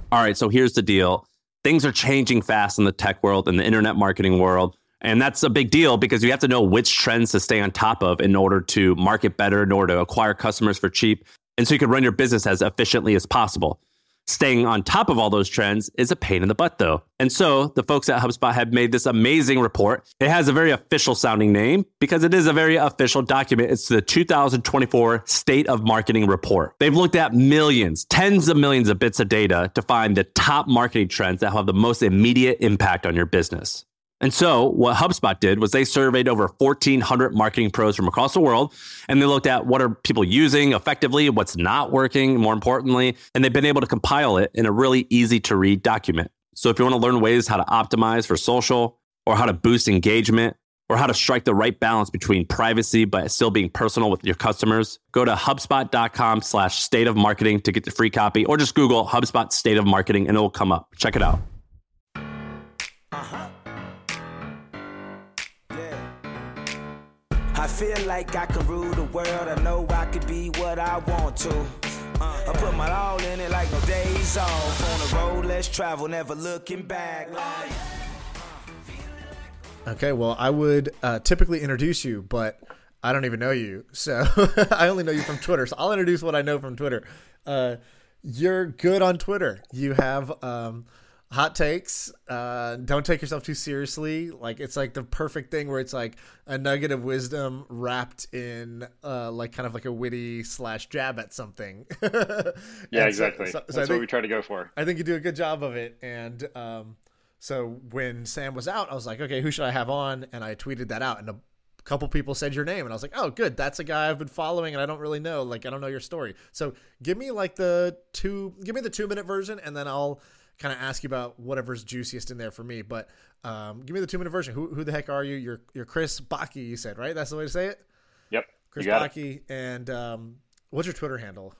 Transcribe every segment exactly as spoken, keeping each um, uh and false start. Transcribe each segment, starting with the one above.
All right, so here's the deal. Things are changing fast in the tech world and the internet marketing world. And that's a big deal because you have to know which trends to stay on top of in order to market better, in order to acquire customers for cheap, and so you can run your business as efficiently as possible. Staying on top of all those trends is a pain in the butt, though. And so the folks at HubSpot have made this amazing report. It has a very official sounding name because it is a very official document. It's the two thousand twenty-four State of Marketing Report. They've looked at millions, tens of millions of bits of data to find the top marketing trends that have the most immediate impact on your business. And so what HubSpot did was they surveyed over fourteen hundred marketing pros from across the world, and they looked at what are people using effectively, what's not working, more importantly, and they've been able to compile it in a really easy to read document. So if you want to learn ways how to optimize for social, or how to boost engagement, or how to strike the right balance between privacy but still being personal with your customers, go to HubSpot.com slash state of marketing to get the free copy, or just Google HubSpot State of Marketing and it will come up. Check it out. Uh-huh. I feel like I can rule the world. I know I could be what I want to. Uh, I put my all in it like no days off. On the road, let's travel, never looking back. Like... Okay, well, I would uh, typically introduce you, but I don't even know you. So I only know you from Twitter. So I'll introduce what I know from Twitter. Uh, you're good on Twitter. You have... Um, hot takes. Uh, don't take yourself too seriously. Like it's like the perfect thing where it's like a nugget of wisdom wrapped in uh, like kind of like a witty slash jab at something. Yeah, exactly. So, so, so That's think, what we try to go for. I think you do a good job of it. And um, so when Sam was out, I was like, okay, who should I have on? And I tweeted that out, and a couple people said your name, and I was like, oh, good. That's a guy I've been following, and I don't really know. Like I don't know your story. So give me like the two. Give me the two minute version, and then I'll kind of ask you about whatever's juiciest in there for me. But um, give me the two minute version. Who who the heck are you? You're you're Chris Bacchi, you said, right? That's the way to say it? Yep. Chris Bacchi. And um, what's your Twitter handle?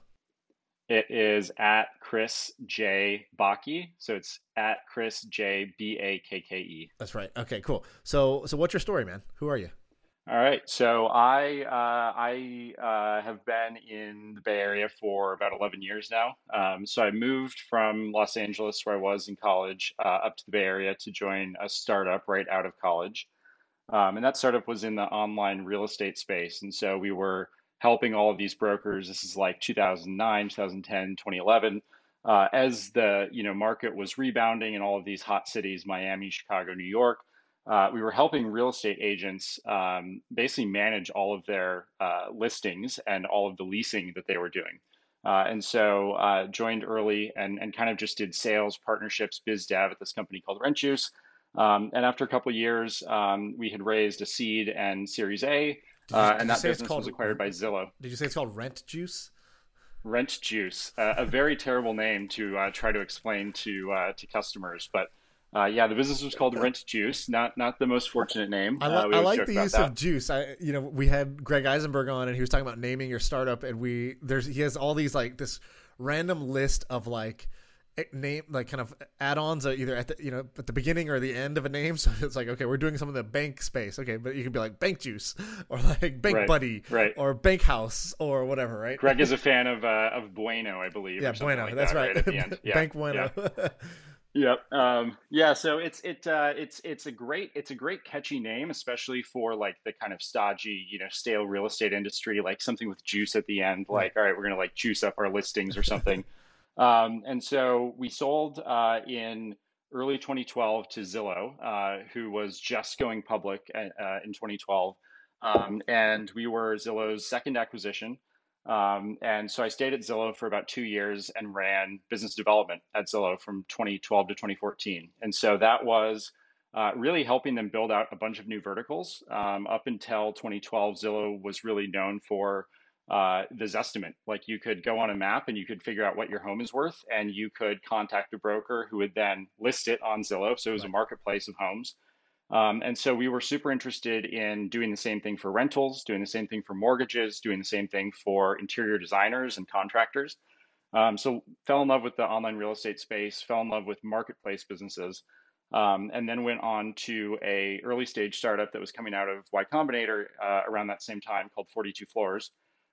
It is at Chris J Bacchi. So it's at Chris J B A K K E. That's right. Okay, cool. So so what's your story, man? Who are you? All right. So I uh, I uh, have been in the Bay Area for about eleven years now. Um, so I moved from Los Angeles, where I was in college, uh, up to the Bay Area to join a startup right out of college. Um, and that startup was in the online real estate space. And so we were helping all of these brokers. This is like two thousand nine, two thousand ten, twenty eleven. Uh, as the you know market was rebounding in all of these hot cities, Miami, Chicago, New York. Uh, we were helping real estate agents um, basically manage all of their uh, listings and all of the leasing that they were doing. Uh, and so uh, joined early and, and kind of just did sales, partnerships, biz dev at this company called Rent Juice. Um, and after a couple of years, um, we had raised a seed and Series A, uh, and that business was acquired by Zillow. Did you say it's called Rent Juice? Rent Juice, uh, a very terrible name to uh, try to explain to uh, to customers, but Uh, yeah, the business was called Rent Juice, not not the most fortunate name. I, uh, li- I like the use that. of juice. I, you know, we had Greg Eisenberg on, and he was talking about naming your startup, and we there's he has all these like this random list of like name like kind of add-ons either at the you know at the beginning or the end of a name. So it's like, okay, we're doing some of the bank space, okay, but you could be like Bank Juice or like Bank right, Buddy, right. or Bank House or whatever, right? Greg is a fan of uh, of Bueno, I believe. Yeah, Bueno. Like that's that, right. right at the end. Yeah, Bank Bueno. Yeah. Yep. Um, yeah. So it's it uh, it's it's a great it's a great catchy name, especially for like the kind of stodgy, you know, stale real estate industry, like something with juice at the end. Like, all right, we're gonna like juice up our listings or something. um, and so we sold uh, in early twenty twelve to Zillow, uh, who was just going public uh, in twenty twelve, um, and we were Zillow's second acquisition. Um, and so I stayed at Zillow for about two years and ran business development at Zillow from twenty twelve to twenty fourteen. And so that was uh, really helping them build out a bunch of new verticals. Um, up until twenty twelve, Zillow was really known for uh, the Zestimate. Like you could go on a map and you could figure out what your home is worth, and you could contact a broker who would then list it on Zillow. So it was a marketplace of homes. Um, and so we were super interested in doing the same thing for rentals, doing the same thing for mortgages, doing the same thing for interior designers and contractors. Um, so fell in love with the online real estate space, fell in love with marketplace businesses, um, and then went on to a early stage startup that was coming out of Y Combinator uh, around that same time called forty-two Floors.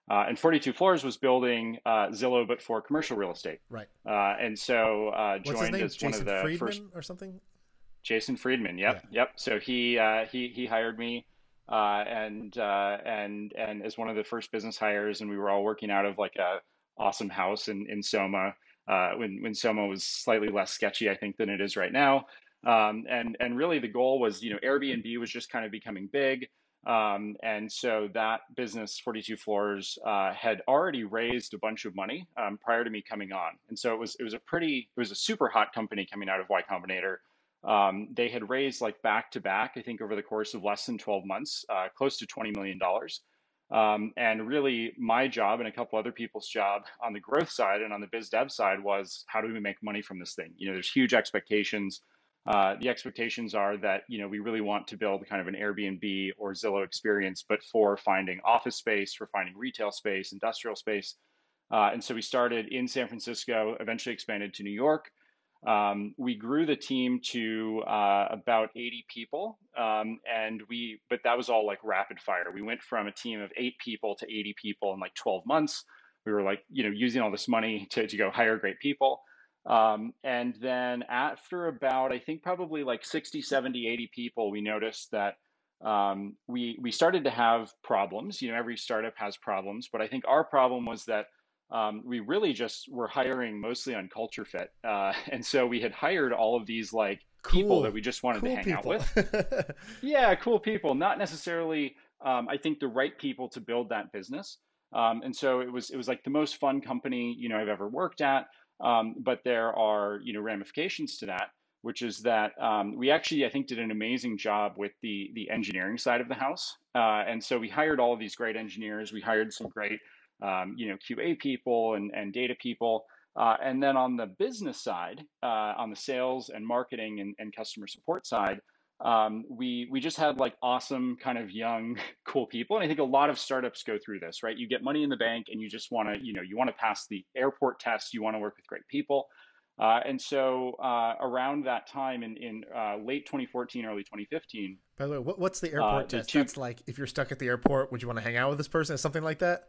Uh, and forty-two Floors was building uh, Zillow, but for commercial real estate. Right. Uh, and so uh, What's his joined name? as Jason one of the Friedman first. or something? Jason Friedman. Yep. Yeah. Yep. So he uh, he he hired me, uh, and uh, and and as one of the first business hires, and we were all working out of like a awesome house in in Soma, uh, when when Soma was slightly less sketchy, I think, than it is right now. Um, and and really the goal was, you know, Airbnb was just kind of becoming big. Um, and so that business, forty-two Floors, uh, had already raised a bunch of money um, prior to me coming on. And so it was it was a pretty it was a super hot company coming out of Y Combinator. Um, they had raised like back to back, I think, over the course of less than twelve months, uh, close to twenty million dollars. Um, and really, my job and a couple other people's job on the growth side and on the biz dev side was, how do we make money from this thing? You know, there's huge expectations. Uh, the expectations are that, you know, we really want to build kind of an Airbnb or Zillow experience, but for finding office space, for finding retail space, industrial space. Uh, and so we started in San Francisco, eventually expanded to New York. Um, we grew the team to uh, about eighty people, um, and we, but that was all like rapid fire. We went from a team of eight people to eighty people in like twelve months. We were like, you know, using all this money to, to go hire great people. Um, and then after about, I think probably like sixty, seventy, eighty people, we noticed that um, we, we started to have problems. You know, every startup has problems, but I think our problem was that um, we really just were hiring mostly on culture fit. Uh, and so we had hired all of these like Cool. people that we just wanted Cool to hang people. out with. Yeah, cool people, not necessarily, um, I think, the right people to build that business. Um, and so it was, it was like the most fun company, you know, I've ever worked at. Um, but there are, you know, ramifications to that, which is that um, we actually, I think, did an amazing job with the the engineering side of the house. Uh, and so we hired all of these great engineers. We hired some great, um, you know, Q A people and, and data people. Uh, and then on the business side, uh, on the sales and marketing and, and customer support side, um, we we just had like awesome kind of young, cool people. And I think a lot of startups go through this, right? You get money in the bank and you just want to, you know, you want to pass the airport test. You want to work with great people. Uh, and so uh, around that time in, in uh, late twenty fourteen, early twenty fifteen. By the way, what, what's the airport uh, the test? two, That's like, if you're stuck at the airport, would you want to hang out with this person or something like that?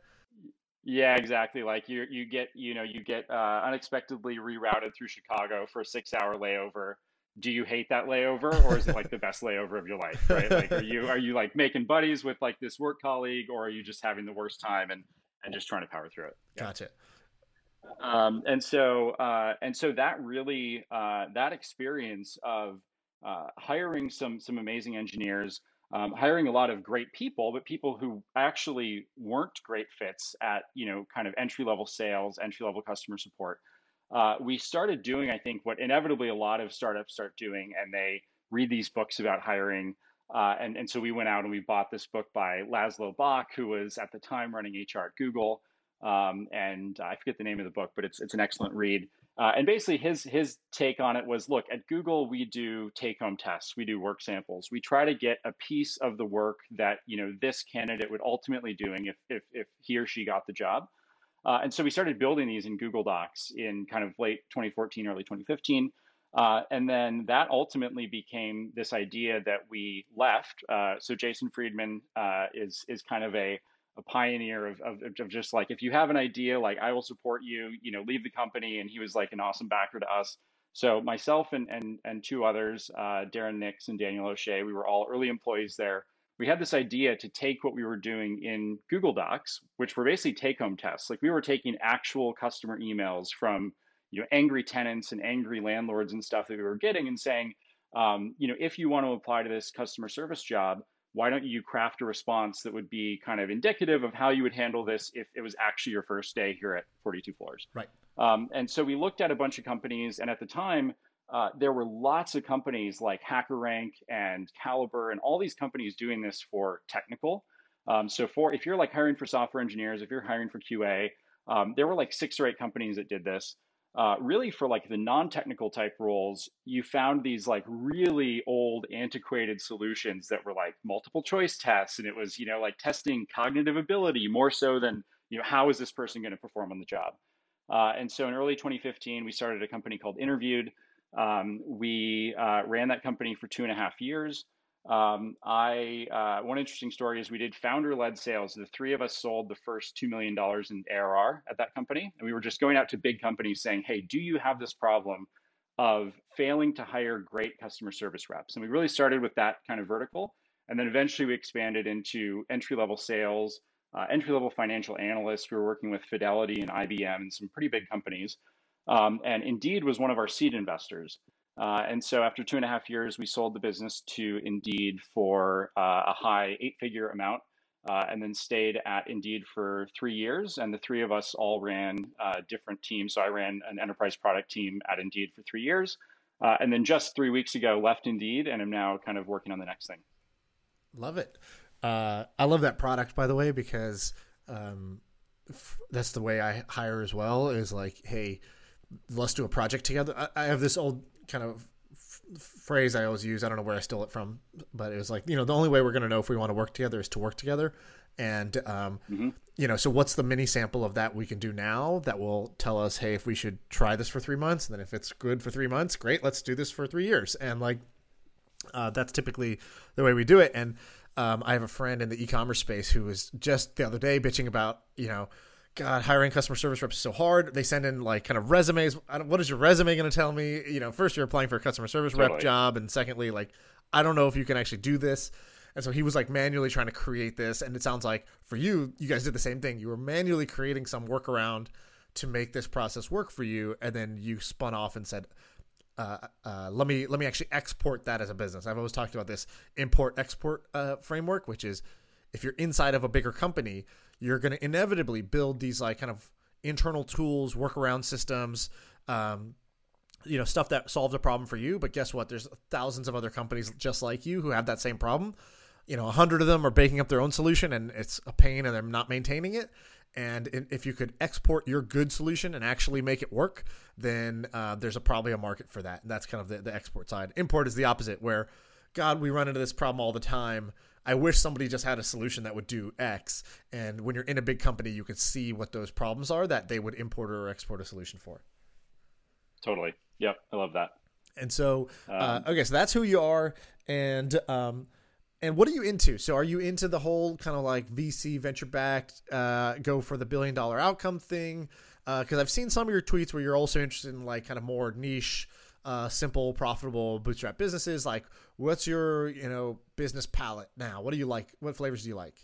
Yeah, exactly. Like you, you get, you know, you get uh, unexpectedly rerouted through Chicago for a six-hour layover. Do you hate that layover, or is it like the best layover of your life? Right? Like, are you are you like making buddies with like this work colleague, or are you just having the worst time and and just trying to power through it? Yeah. Gotcha. Um, and so uh, and so that really uh, that experience of uh, hiring some some amazing engineers. Um, hiring a lot of great people, but people who actually weren't great fits at, you know, kind of entry level sales, entry level customer support. Uh, we started doing, I think, what inevitably a lot of startups start doing, and they read these books about hiring. Uh, and, and so we went out and we bought this book by Laszlo Bock, who was at the time running H R at Google. Um, and I forget the name of the book, but it's it's an excellent read. Uh, and basically his his take on it was, look, at Google, we do take-home tests, we do work samples. We try to get a piece of the work that, you know, this candidate would ultimately doing if if, if he or she got the job. Uh, and so we started building these in Google Docs in kind of late twenty fourteen, early twenty fifteen. Uh, and then that ultimately became this idea that we left. Uh, so Jason Friedman uh, is is kind of a a pioneer of, of, of just like, if you have an idea, like I will support you, you know, leave the company. And he was like an awesome backer to us. So myself and and and two others, uh, Darren Nix and Daniel O'Shea, we were all early employees there. We had this idea to take what we were doing in Google Docs, which were basically take-home tests. Like we were taking actual customer emails from, you know, angry tenants and angry landlords and stuff that we were getting, and saying, um, you know, if you want to apply to this customer service job, why don't you craft a response that would be kind of indicative of how you would handle this if it was actually your first day here at forty-two Floors? Right. Um, and so we looked at a bunch of companies, and at the time, uh, there were lots of companies like HackerRank and Caliber and all these companies doing this for technical. Um, so for if you're like hiring for software engineers, if you're hiring for Q A, um, there were like six or eight companies that did this. Uh, really for like the non-technical type roles, you found these like really old antiquated solutions that were like multiple choice tests. And it was, you know, like testing cognitive ability more so than, you know, how is this person going to perform on the job? Uh, and so in early twenty fifteen, we started a company called Interviewed. Um, we uh, ran that company for two and a half years. Um, I uh, one interesting story is we did founder-led sales. The three of us sold the first two million dollars in A R R at that company, and we were just going out to big companies saying, "Hey, do you have this problem of failing to hire great customer service reps?" And we really started with that kind of vertical, and then eventually we expanded into entry-level sales, uh, entry-level financial analysts. We were working with Fidelity and I B M and some pretty big companies, um, and Indeed was one of our seed investors. Uh, and so after two and a half years, we sold the business to Indeed for uh, a high eight-figure amount, uh, and then stayed at Indeed for three years. And the three of us all ran uh, different teams. So I ran an enterprise product team at Indeed for three years. Uh, and then just three weeks ago, left Indeed and am now kind of working on the next thing. Love it. Uh, I love that product, by the way, because um, f- that's the way I hire as well, is like, hey, let's do a project together. I, I have this old kind of f- phrase I always use. I don't know where I stole it from, but it was like, you know, the only way we're going to know if we want to work together is to work together. And, um, mm-hmm. you know, so what's the mini sample of that we can do now that will tell us, hey, if we should try this for three months, and then if it's good for three months, great, let's do this for three years. And like, uh, that's typically the way we do it. And, um, I have a friend in the e-commerce space who was just the other day bitching about, you know, God, hiring customer service reps is so hard. They send in like kind of resumes. I don't, what is your resume going to tell me? You know, first you're applying for a customer service totally. rep job. And secondly, like, I don't know if you can actually do this. And so he was like manually trying to create this. And it sounds like for you, you guys did the same thing. You were manually creating some workaround to make this process work for you. And then you spun off and said, uh, uh, let me, let me actually export that as a business. I've always talked about this import export uh, framework, which is if you're inside of a bigger company, you're going to inevitably build these like kind of internal tools, workaround systems, um, you know, stuff that solves a problem for you. But guess what? There's thousands of other companies just like you who have that same problem. You know, a hundred of them are baking up their own solution and it's a pain and they're not maintaining it. And if you could export your good solution and actually make it work, then uh, there's a, probably a market for that. And that's kind of the, the export side. Import is the opposite, where, God, we run into this problem all the time. I wish somebody just had a solution that would do X. And when you're in a big company, you could see what those problems are that they would import or export a solution for. Totally. Yep. I love that. And so, uh, okay, so that's who you are. And, um, and what are you into? So are you into the whole kind of like V C venture backed, uh, go for the billion dollar outcome thing? Uh, cause I've seen some of your tweets where you're also interested in like kind of more niche, Uh, simple, profitable bootstrap businesses. Like, what's your, you know, business palette now? What do you like? What flavors do you like?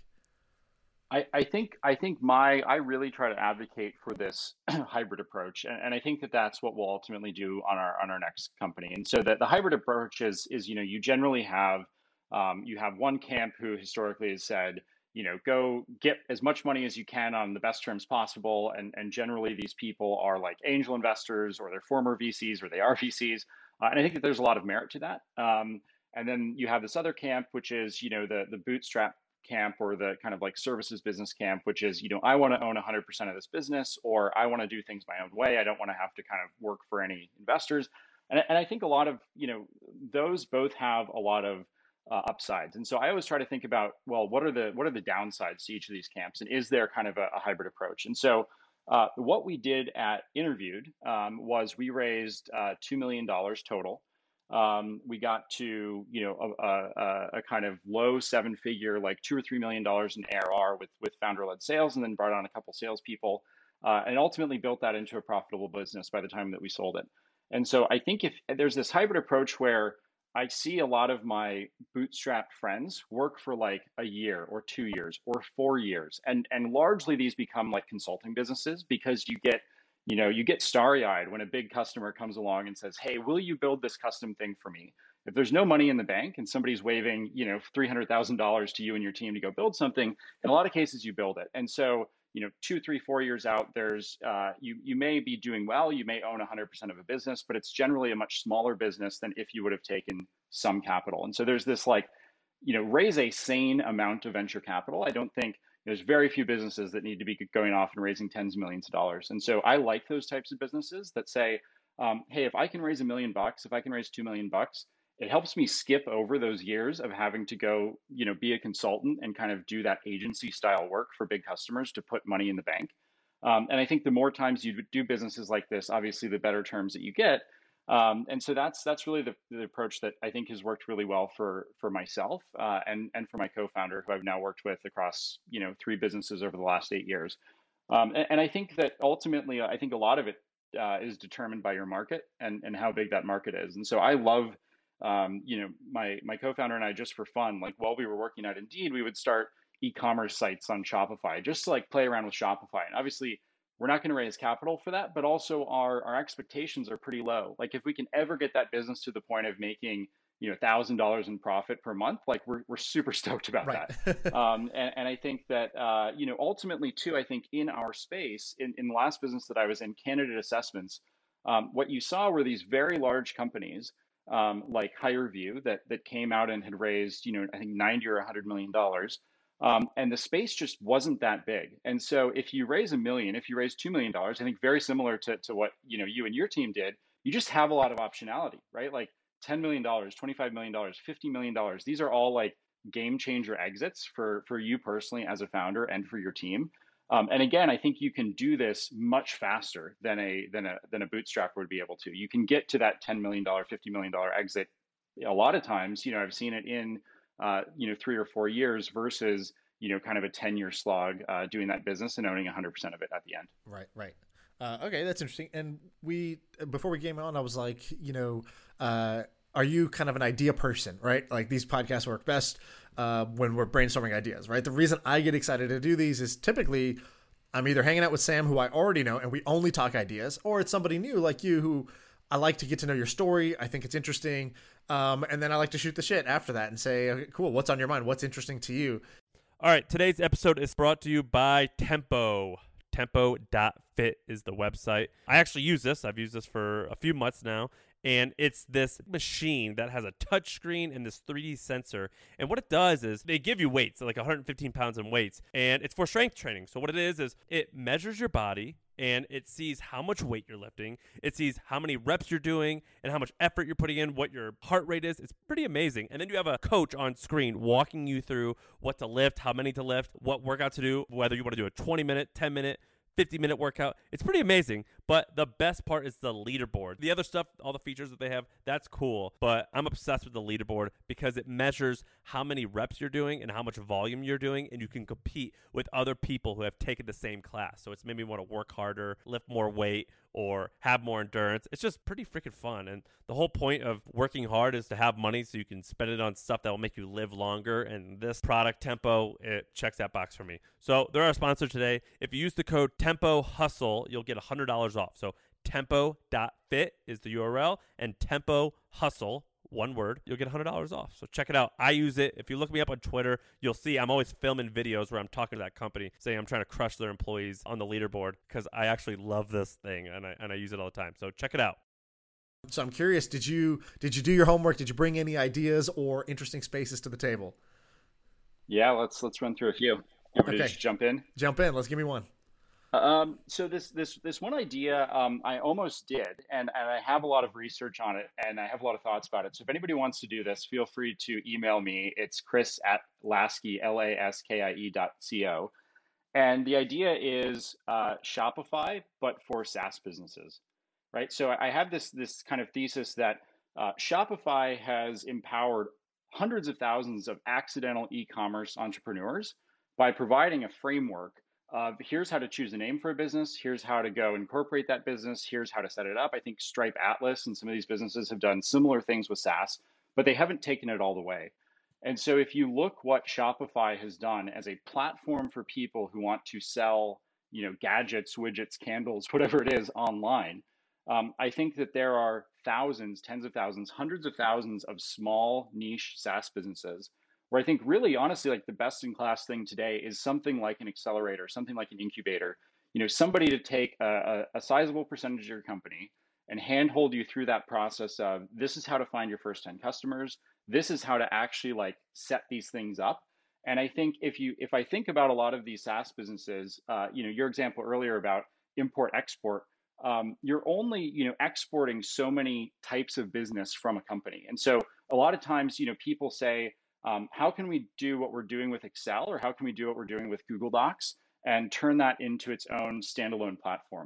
I, I think I think my I really try to advocate for this hybrid approach, and, and I think that that's what we'll ultimately do on our on our next company. And so that the hybrid approach is is you know you generally have um, you have one camp who historically has said, you know, go get as much money as you can on the best terms possible. And, and generally these people are like angel investors or they're former V Cs or they are V Cs. Uh, and I think that there's a lot of merit to that. Um, and then you have this other camp, which is, you know, the, the bootstrap camp or the kind of like services business camp, which is, you know, I want to own one hundred percent of this business, or I want to do things my own way. I don't want to have to kind of work for any investors. And, and I think a lot of, you know, those both have a lot of Uh, upsides. And so I always try to think about, well, what are the what are the downsides to each of these camps, and is there kind of a, a hybrid approach? And so uh, what we did at Interviewed um, was we raised uh, two million dollars total. Um, we got to you know a, a, a kind of low seven figure, like two or three million dollars in A R R with with founder led sales, and then brought on a couple salespeople, uh, and ultimately built that into a profitable business by the time that we sold it. And so I think if there's this hybrid approach where I see a lot of my bootstrapped friends work for like a year or two years or four years. And, and largely these become like consulting businesses, because you get, you know, you get starry eyed when a big customer comes along and says, hey, will you build this custom thing for me? If there's no money in the bank and somebody's waving, you know, three hundred thousand dollars to you and your team to go build something, in a lot of cases you build it. And so, you know, two, three, four years out, there's uh, you you may be doing well, you may own one hundred percent of a business, but it's generally a much smaller business than if you would have taken some capital. And so there's this like, you know, raise a sane amount of venture capital. I don't think there's very few businesses that need to be going off and raising tens of millions of dollars. And so I like those types of businesses that say, um, hey, if I can raise a million bucks, if I can raise two million bucks, it helps me skip over those years of having to go, you know, be a consultant and kind of do that agency style work for big customers to put money in the bank. Um, and I think the more times you do businesses like this, obviously the better terms that you get. Um, and so that's that's really the, the approach that I think has worked really well for for myself uh, and and for my co-founder, who I've now worked with across you know three businesses over the last eight years. Um, and, and I think that ultimately, I think a lot of it uh, is determined by your market and and how big that market is. And so I love, um, you know, my my co-founder and I, just for fun, like while we were working at Indeed, we would start e-commerce sites on Shopify, just to like play around with Shopify. And obviously, we're not going to raise capital for that, but also our our expectations are pretty low. Like if we can ever get that business to the point of making you know thousand dollars in profit per month, like we're we're super stoked about Right. that. um, and, and I think that uh, you know ultimately too, I think in our space, in, in the last business that I was in, Candidate Assessments, um, what you saw were these very large companies um, like HireVue that that came out and had raised you know I think ninety or a hundred million dollars. Um, and the space just wasn't that big. And so if you raise a million, if you raise two million dollars, I think very similar to, to what you know you and your team did, you just have a lot of optionality, right? Like ten million dollars, twenty-five million dollars, fifty million dollars. These are all like game changer exits for, for you personally as a founder and for your team. Um, and again, I think you can do this much faster than a than a than a bootstrapper would be able to. You can get to that ten million dollars, fifty million dollars exit a lot of times. You know, I've seen it in uh, you know, three or four years versus, you know, kind of a ten year slog uh, doing that business and owning one hundred percent of it at the end. Right, right. Uh, okay, that's interesting. And we, before we came on, I was like, you know, uh, are you kind of an idea person, right? Like these podcasts work best uh, when we're brainstorming ideas, right? The reason I get excited to do these is typically I'm either hanging out with Sam, who I already know, and we only talk ideas, or it's somebody new like you who I like to get to know your story. I think it's interesting. Um, and then I like to shoot the shit after that and say, okay, cool, what's on your mind? What's interesting to you? All right, today's episode is brought to you by Tempo. Tempo dot fit is the website. I actually use this. I've used this for a few months now. And it's this machine that has a touch screen and this three D sensor. And what it does is they give you weights, like one hundred fifteen pounds in weights. And it's for strength training. So what it is is it measures your body and it sees how much weight you're lifting. It sees how many reps you're doing and how much effort you're putting in, what your heart rate is. It's pretty amazing. And then you have a coach on screen walking you through what to lift, how many to lift, what workout to do, whether you want to do a twenty minute, ten minute, fifty minute workout. It's pretty amazing, but the best part is the leaderboard. The other stuff, all the features that they have, that's cool, but I'm obsessed with the leaderboard because it measures how many reps you're doing and how much volume you're doing, and you can compete with other people who have taken the same class. So it's made me want to work harder, lift more weight, or have more endurance. It's just pretty freaking fun. And the whole point of working hard is to have money so you can spend it on stuff that will make you live longer. And this product, Tempo, it checks that box for me. So they're our sponsor today. If you use the code Tempo Hustle, you'll get one hundred dollars off. So tempo dot fit is the U R L, and Tempo Hustle, one word, you'll get one hundred dollars off. So check it out. I use it. If you look me up on Twitter, you'll see I'm always filming videos where I'm talking to that company saying I'm trying to crush their employees on the leaderboard because I actually love this thing and I and I use it all the time. So check it out. So I'm curious, did you did you do your homework? Did you bring any ideas or interesting spaces to the table? Yeah, let's let's run through a few. You ready Okay. to just jump in? Jump in. Let's give me one. Um, so this this this one idea um, I almost did, and, and I have a lot of research on it, and I have a lot of thoughts about it. So if anybody wants to do this, feel free to email me. It's Chris at Laskie, L A S K I E dot C O. And the idea is uh, Shopify, but for SaaS businesses, right? So I have this this kind of thesis that uh, Shopify has empowered hundreds of thousands of accidental e-commerce entrepreneurs by providing a framework of here's how to choose a name for a business, here's how to go incorporate that business, here's how to set it up. I think Stripe Atlas and some of these businesses have done similar things with SaaS, but they haven't taken it all the way. And so if you look what Shopify has done as a platform for people who want to sell, you know, gadgets, widgets, candles, whatever it is online, um, I think that there are thousands, tens of thousands, hundreds of thousands of small niche SaaS businesses where I think really honestly, like the best in class thing today is something like an accelerator, something like an incubator, you know, somebody to take a, a, a sizable percentage of your company and handhold you through that process of this is how to find your first ten customers. This is how to actually like set these things up. And I think if you, if I think about a lot of these SaaS businesses, uh, you know, your example earlier about import export, um, you're only, you know, exporting so many types of business from a company. And so a lot of times, you know, people say, um, how can we do what we're doing with Excel, or how can we do what we're doing with Google Docs and turn that into its own standalone platform?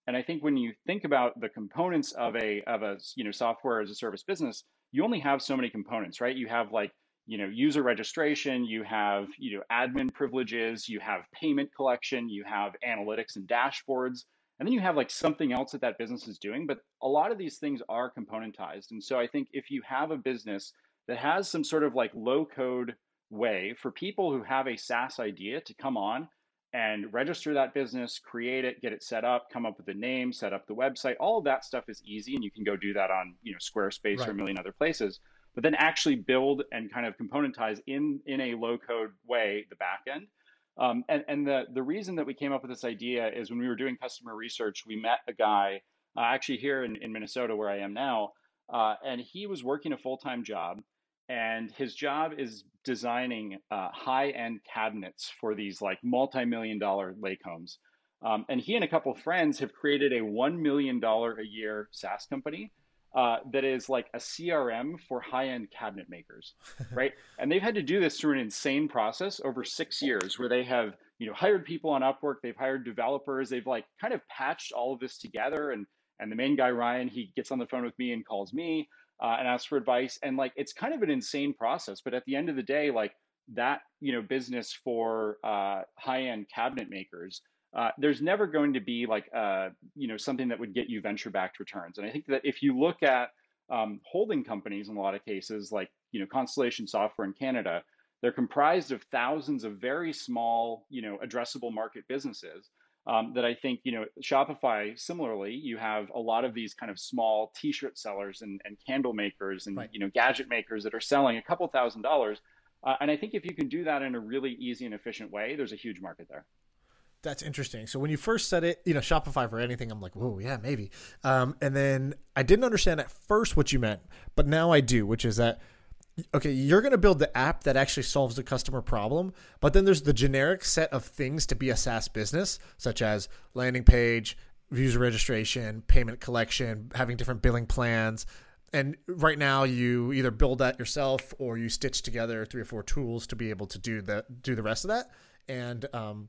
And I think when you think about the components of a of a you know software as a service business, you only have so many components, right? You have like you know user registration, you have you know admin privileges, you have payment collection, you have analytics and dashboards, and then you have like something else that that business is doing. But a lot of these things are componentized, and so I think if you have a business that has some sort of like low code way for people who have a SaaS idea to come on and register that business, create it, get it set up, come up with a name, set up the website. All of that stuff is easy, and you can go do that on you know Squarespace right. or a million other places. But then actually build and kind of componentize in in a low code way the back end. Um, and and the the reason that we came up with this idea is when we were doing customer research, we met a guy uh, actually here in, in Minnesota where I am now, uh, and he was working a full time job. And his job is designing uh, high-end cabinets for these like multi-million dollar lake homes. Um, and he and a couple of friends have created a one million dollars a year SaaS company uh, that is like a C R M for high-end cabinet makers, right? And they've had to do this through an insane process over six years where they have, you know, hired people on Upwork, they've hired developers, they've like kind of patched all of this together. And, and the main guy, Ryan, he gets on the phone with me and calls me. Uh, and ask for advice. And like, it's kind of an insane process, but at the end of the day, like that, you know, business for uh, high-end cabinet makers, uh, there's never going to be like, uh, you know, something that would get you venture-backed returns. And I think that if you look at um, holding companies in a lot of cases, like, you know, Constellation Software in Canada, they're comprised of thousands of very small, you know, addressable market businesses. Um, that I think, you know, Shopify, similarly, you have a lot of these kind of small t-shirt sellers and, and candle makers and, right. you know, gadget makers that are selling a couple thousand dollars. Uh, and I think if you can do that in a really easy and efficient way, there's a huge market there. That's interesting. So when you first said it, you know, Shopify for anything, I'm like, whoa, yeah, maybe. Um, and then I didn't understand at first what you meant, but now I do, which is that, okay, you're going to build the app that actually solves the customer problem, but then there's the generic set of things to be a SaaS business, such as landing page, user registration, payment collection, having different billing plans. And right now you either build that yourself or you stitch together three or four tools to be able to do the, do the rest of that. And um,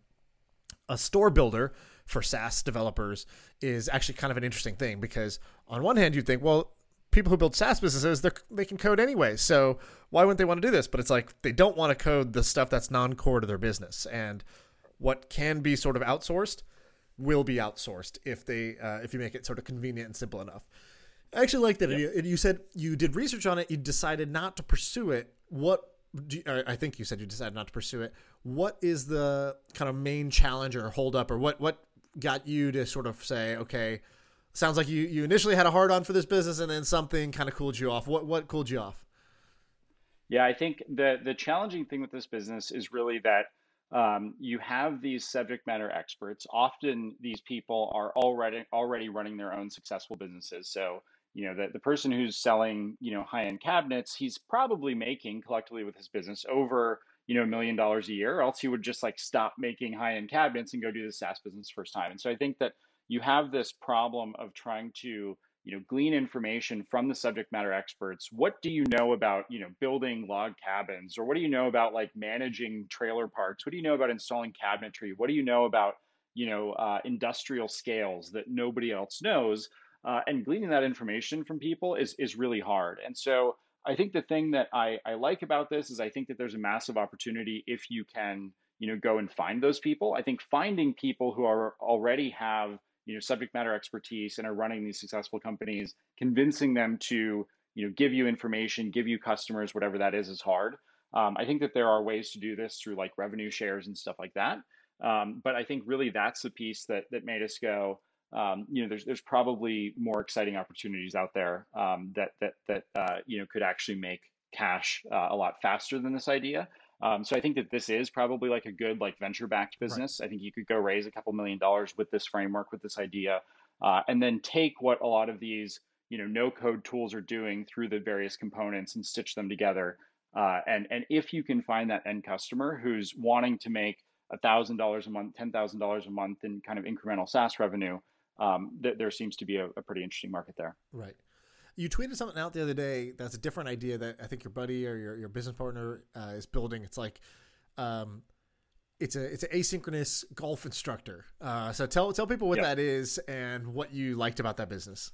a store builder for SaaS developers is actually kind of an interesting thing because on one hand you'd think, well, people who build SaaS businesses, they they can code anyway. So why wouldn't they want to do this? But it's like they don't want to code the stuff that's non-core to their business. And what can be sort of outsourced will be outsourced if they uh, if you make it sort of convenient and simple enough. I actually like that. Yep. You, you said you did research on it. You decided not to pursue it. What do you, I think you said you decided not to pursue it. What is the kind of main challenge or hold up, or what what got you to sort of say, okay, sounds like you, you initially had a hard on for this business and then something kind of cooled you off. What what cooled you off? Yeah, I think the the challenging thing with this business is really that um, you have these subject matter experts. Often these people are already already running their own successful businesses. So, you know, the, the person who's selling, you know, high-end cabinets, he's probably making collectively with his business over, you know, a million dollars a year, or else he would just like stop making high-end cabinets and go do the SaaS business first time. And so I think that you have this problem of trying to, you know, glean information from the subject matter experts. What do you know about, you know, building log cabins, or what do you know about like managing trailer parks? What do you know about installing cabinetry? What do you know about, you know, uh, industrial scales that nobody else knows? Uh, and gleaning that information from people is is really hard. And so I think the thing that I, I like about this is I think that there's a massive opportunity if you can, you know, go and find those people. I think finding people who are already have, you know, subject matter expertise and are running these successful companies, convincing them to, you know, give you information, give you customers, whatever that is, is hard. Um, I think that there are ways to do this through like revenue shares and stuff like that. Um, but I think really that's the piece that that made us go, um, you know, there's there's probably more exciting opportunities out there um, that that that uh, you know could actually make cash uh, a lot faster than this idea. Um, so I think that this is probably like a good like venture-backed business. Right. I think you could go raise a couple million dollars with this framework, with this idea, uh, and then take what a lot of these, you know, no-code tools are doing through the various components and stitch them together. Uh, and and if you can find that end customer who's wanting to make a thousand dollars a month, ten thousand dollars a month in kind of incremental SaaS revenue, um, th- there seems to be a, a pretty interesting market there. Right. You tweeted something out the other day that's a different idea that I think your buddy or your, your business partner uh, is building. It's like, um, it's a it's an asynchronous golf instructor. Uh, so tell tell people what Yep. that is and what you liked about that business.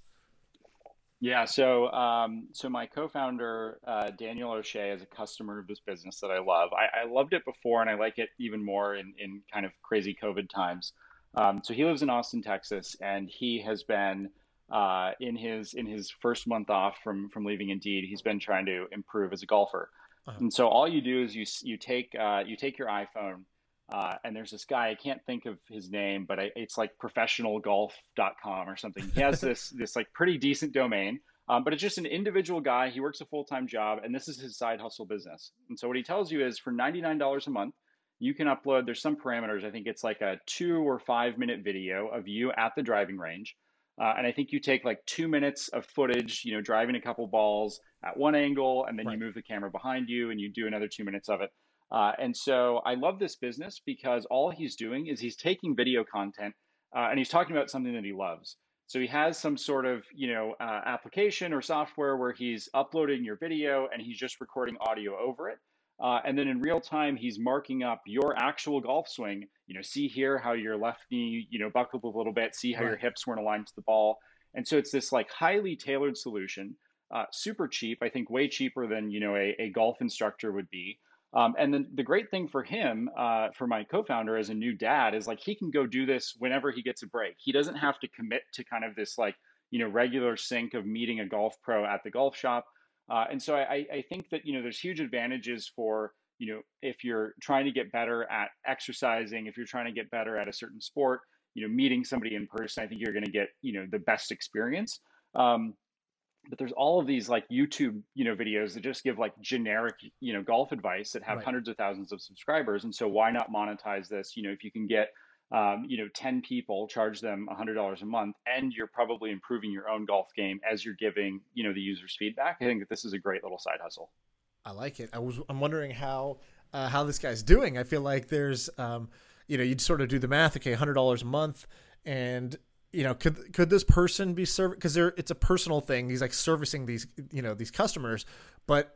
Yeah, so um, so my co-founder uh, Daniel O'Shea is a customer of this business that I love. I, I loved it before, and I like it even more in in kind of crazy COVID times. Um, so he lives in Austin, Texas, and he has been uh, in his in his first month off from from leaving Indeed. He's been trying to improve as a golfer, Uh-huh. and so all you do is you you take uh, you take your iPhone. Uh, and there's this guy, I can't think of his name, but I, it's like professional golf dot com or something. He has this this like pretty decent domain, um, but it's just an individual guy. He works a full-time job, and this is his side hustle business. And so what he tells you is for ninety-nine dollars a month, you can upload, there's some parameters. I think it's like a two or five minute video of you at the driving range. Uh, and I think you take like two minutes of footage, you know, driving a couple balls at one angle, and then Right. you move the camera behind you and you do another two minutes of it. Uh, and so I love this business because all he's doing is he's taking video content uh, and he's talking about something that he loves. So he has some sort of, you know, uh, application or software where he's uploading your video and he's just recording audio over it. Uh, and then in real time, he's marking up your actual golf swing. You know, see here how your left knee, you know, buckled a little bit. See how your Right. hips weren't aligned to the ball. And so it's this like highly tailored solution, uh, super cheap. I think way cheaper than, you know, a, a golf instructor would be. Um, and then the great thing for him, uh, for my co-founder as a new dad, is like he can go do this whenever he gets a break. He doesn't have to commit to kind of this like, you know, regular sync of meeting a golf pro at the golf shop. Uh, and so I, I think that, you know, there's huge advantages for, you know, if you're trying to get better at exercising, if you're trying to get better at a certain sport, you know, meeting somebody in person, I think you're going to get, you know, the best experience. Um, but there's all of these like YouTube, you know, videos that just give like generic, you know, golf advice that have Right. hundreds of thousands of subscribers. And so why not monetize this? You know, if you can get, um, you know, ten people, charge them a hundred dollars a month, and you're probably improving your own golf game as you're giving, you know, the users feedback. I think that this is a great little side hustle. I like it. I was I'm wondering how uh, how this guy's doing. I feel like there's um, you know, you'd sort of do the math. Okay, a hundred dollars a month, and you know, could could this person be serv? Because they're it's a personal thing. He's like servicing these you know these customers, but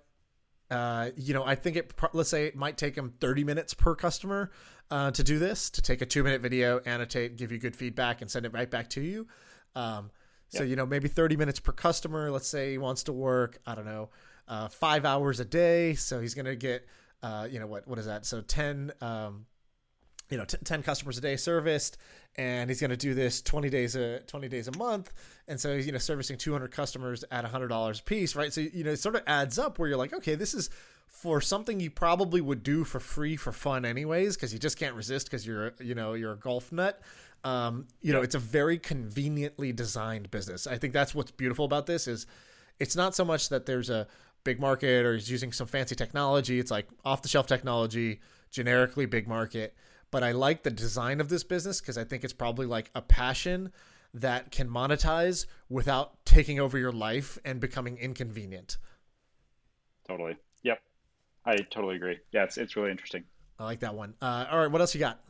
uh, you know, I think it. Let's say it might take him thirty minutes per customer uh, to do this, to take a two minute video, annotate, give you good feedback, and send it right back to you. Um, so Yep. you know, maybe thirty minutes per customer. Let's say he wants to work, I don't know, uh, five hours a day. So he's gonna get, uh, you know, what what is that? So ten. Um, you know, t- ten customers a day serviced, and he's going to do this twenty days a twenty days a month. And so, you know, servicing two hundred customers at a hundred dollars a piece, right? So, you know, it sort of adds up where you're like, okay, this is for something you probably would do for free, for fun anyways, because you just can't resist because you're, you know, you're a golf nut. Um, you know, it's a very conveniently designed business. I think that's what's beautiful about this is it's not so much that there's a big market or he's using some fancy technology. It's like off the shelf technology, generically big market. But I like the design of this business because I think it's probably like a passion that can monetize without taking over your life and becoming inconvenient. Totally. Yep. I totally agree. Yeah, it's it's really interesting. I like that one. Uh, all right, what else you got?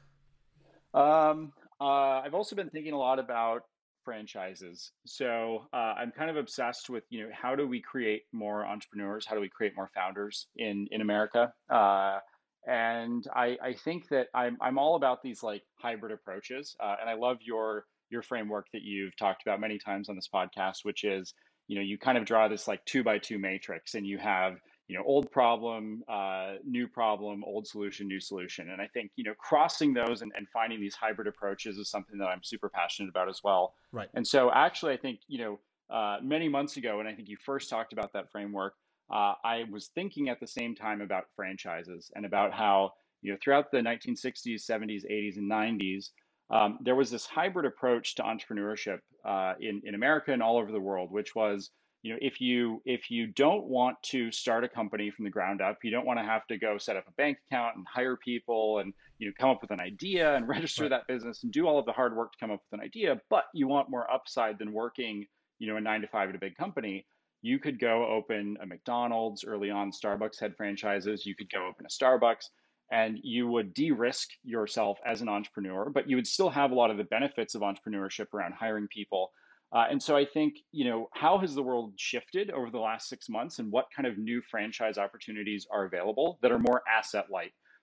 Um, uh, I've also been thinking a lot about franchises. So uh, I'm kind of obsessed with, you know, how do we create more entrepreneurs? How do we create more founders in in America? Uh, and I, I think that I'm I'm all about these like hybrid approaches. Uh, and I love your your framework that you've talked about many times on this podcast, which is, you know, you kind of draw this like two by two matrix, and you have, you know, old problem, uh, new problem, old solution, new solution. And I think, you know, crossing those and, and finding these hybrid approaches is something that I'm super passionate about as well. Right. And so actually, I think, you know, uh, many months ago, and I think you first talked about that framework, uh, I was thinking at the same time about franchises and about how, you know, throughout the nineteen sixties, seventies, eighties, and nineties, um, there was this hybrid approach to entrepreneurship uh, in, in America and all over the world, which was, you know, if you if you don't want to start a company from the ground up, you don't want to have to go set up a bank account and hire people and, you know, come up with an idea and register Right. that business and do all of the hard work to come up with an idea, but you want more upside than working, you know, a nine to five at a big company, you could go open a McDonald's. Early on, Starbucks had franchises. You could go open a Starbucks, and you would de-risk yourself as an entrepreneur, but you would still have a lot of the benefits of entrepreneurship around hiring people. Uh, and so I think, you know, how has the world shifted over the last six months and what kind of new franchise opportunities are available that are more asset light?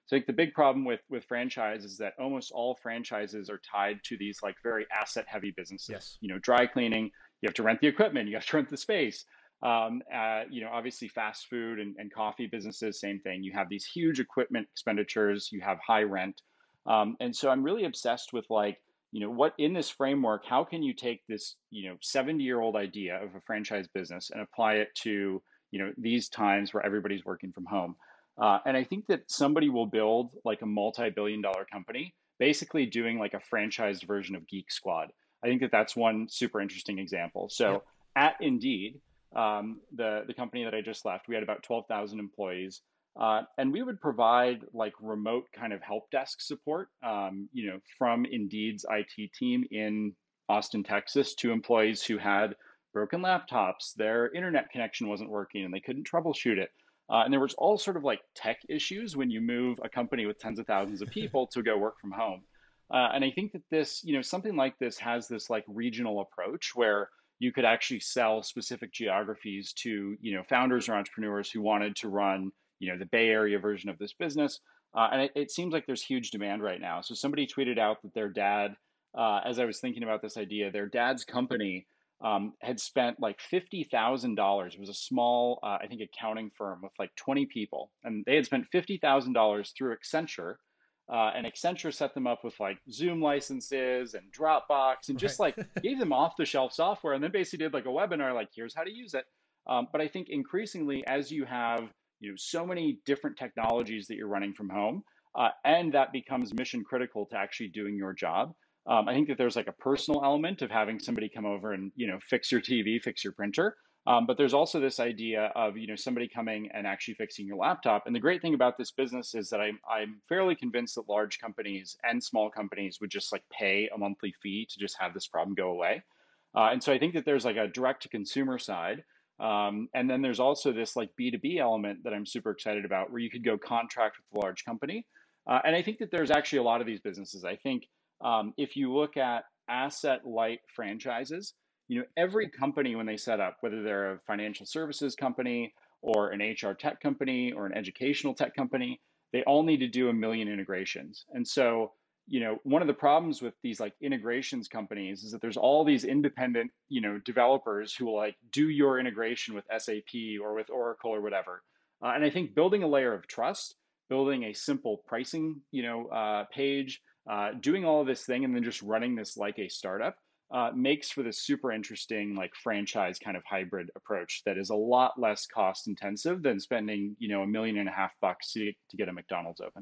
So I think the big problem with with franchise is that almost all franchises are tied to these like very asset heavy businesses. Yes. You know, dry cleaning, you have to rent the equipment, you have to rent the space. Um, uh, you know, obviously fast food and, and coffee businesses, same thing. You have these huge equipment expenditures, you have high rent. Um, and so I'm really obsessed with like, you know, what in this framework, how can you take this, you know, seventy year old idea of a franchise business and apply it to, you know, these times where everybody's working from home? Uh, and I think that somebody will build like a multi-billion dollar company, basically doing like a franchised version of Geek Squad. I think that that's one super interesting example. So yep. At Indeed, um, the, the company that I just left, we had about twelve thousand employees. Uh, and we would provide like remote kind of help desk support, um, you know, from Indeed's I T team in Austin, Texas, to employees who had broken laptops, their internet connection wasn't working, and they couldn't troubleshoot it. Uh, and there was all sort of like tech issues when you move a company with tens of thousands of people to go work from home. Uh, and I think that this, you know, something like this has this like regional approach where you could actually sell specific geographies to, you know, founders or entrepreneurs who wanted to run, you know, the Bay Area version of this business. Uh, and it, it seems like there's huge demand right now. So somebody tweeted out that their dad, uh, as I was thinking about this idea, their dad's company um, had spent like fifty thousand dollars. It was a small, uh, I think, accounting firm with like twenty people. And they had spent fifty thousand dollars through Accenture. Uh, and Accenture set them up with like Zoom licenses and Dropbox and just right. like gave them off the shelf software, and then basically did like a webinar, like, here's how to use it. Um, but I think increasingly, as you have, you know, so many different technologies that you're running from home, uh, and that becomes mission critical to actually doing your job. Um, I think that there's like a personal element of having somebody come over and, you know, fix your T V, fix your printer. Um, but there's also this idea of, you know, somebody coming and actually fixing your laptop. And the great thing about this business is that I'm, I'm fairly convinced that large companies and small companies would just like pay a monthly fee to just have this problem go away. Uh, and so I think that there's like a direct to consumer side. Um, and then there's also this like B two B element that I'm super excited about, where you could go contract with a large company. Uh, and I think that there's actually a lot of these businesses. I think um, if you look at asset light franchises, you know, every company when they set up, whether they're a financial services company or an H R tech company or an educational tech company, they all need to do a million integrations. And so, you know, one of the problems with these like integrations companies is that there's all these independent, you know, developers who will like do your integration with S A P or with Oracle or whatever. Uh, and I think building a layer of trust, building a simple pricing, you know, uh, page, uh, doing all of this thing, and then just running this like a startup uh, makes for this super interesting like franchise kind of hybrid approach that is a lot less cost intensive than spending, you know, a million and a half bucks to, to get a McDonald's open.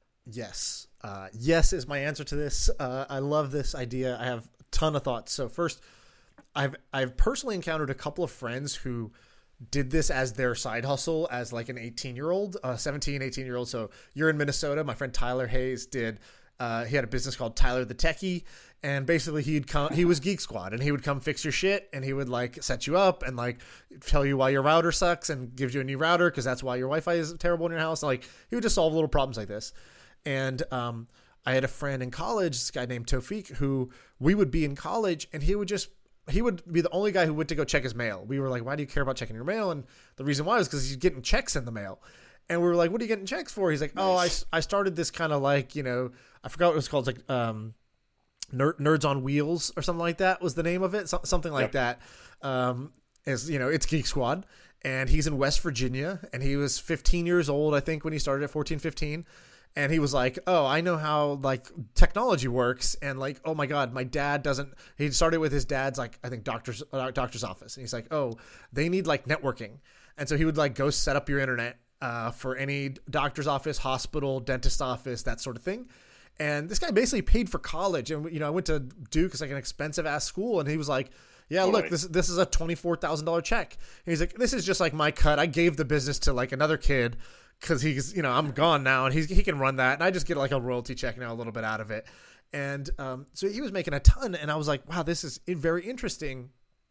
Yes. Uh, yes is my answer to this. Uh, I love this idea. I have a ton of thoughts. So first, I've I've personally encountered a couple of friends who did this as their side hustle as like an eighteen-year-old, uh, seventeen, eighteen-year-old. So you're in Minnesota. My friend Tyler Hayes did. Uh, he had a business called Tyler the Techie, and basically he'd come. He was Geek Squad, and he would come fix your shit, and he would like set you up and like tell you why your router sucks and gives you a new router because that's why your Wi-Fi is terrible in your house. Like he would just solve little problems like this. And um, I had a friend in college, this guy named Tofik, who we would be in college, and he would just he would be the only guy who went to go check his mail. We were like, "Why do you care about checking your mail?" And the reason why was because he's getting checks in the mail. And we were like, "What are you getting checks for?" He's like, "Oh, I, I started this kind of like, you know, I forgot what it was called, it's like um, Nerd, Nerds on Wheels or something like that was the name of it, so, something like yep. that." Um, is you know, it's Geek Squad, and he's in West Virginia, and he was fifteen years old, I think, when he started at fourteen, fifteen. And he was like, "Oh, I know how like technology works." And like, "Oh my God, my dad doesn't," he started with his dad's like, I think doctor's, uh, doctor's office. And he's like, "Oh, they need like networking." And so he would like go set up your internet uh, for any doctor's office, hospital, dentist office, that sort of thing. And this guy basically paid for college. And, you know, I went to Duke. It's like an expensive ass school. And he was like, "Yeah, look, this, this is a twenty-four thousand dollars check." And he's like, "This is just like my cut. I gave the business to like another kid, because he's, you know, I'm gone now, and he's, he can run that, and I just get like a royalty check now, a little bit out of it." And um, so he was making a ton, and I was like, wow, this is very interesting.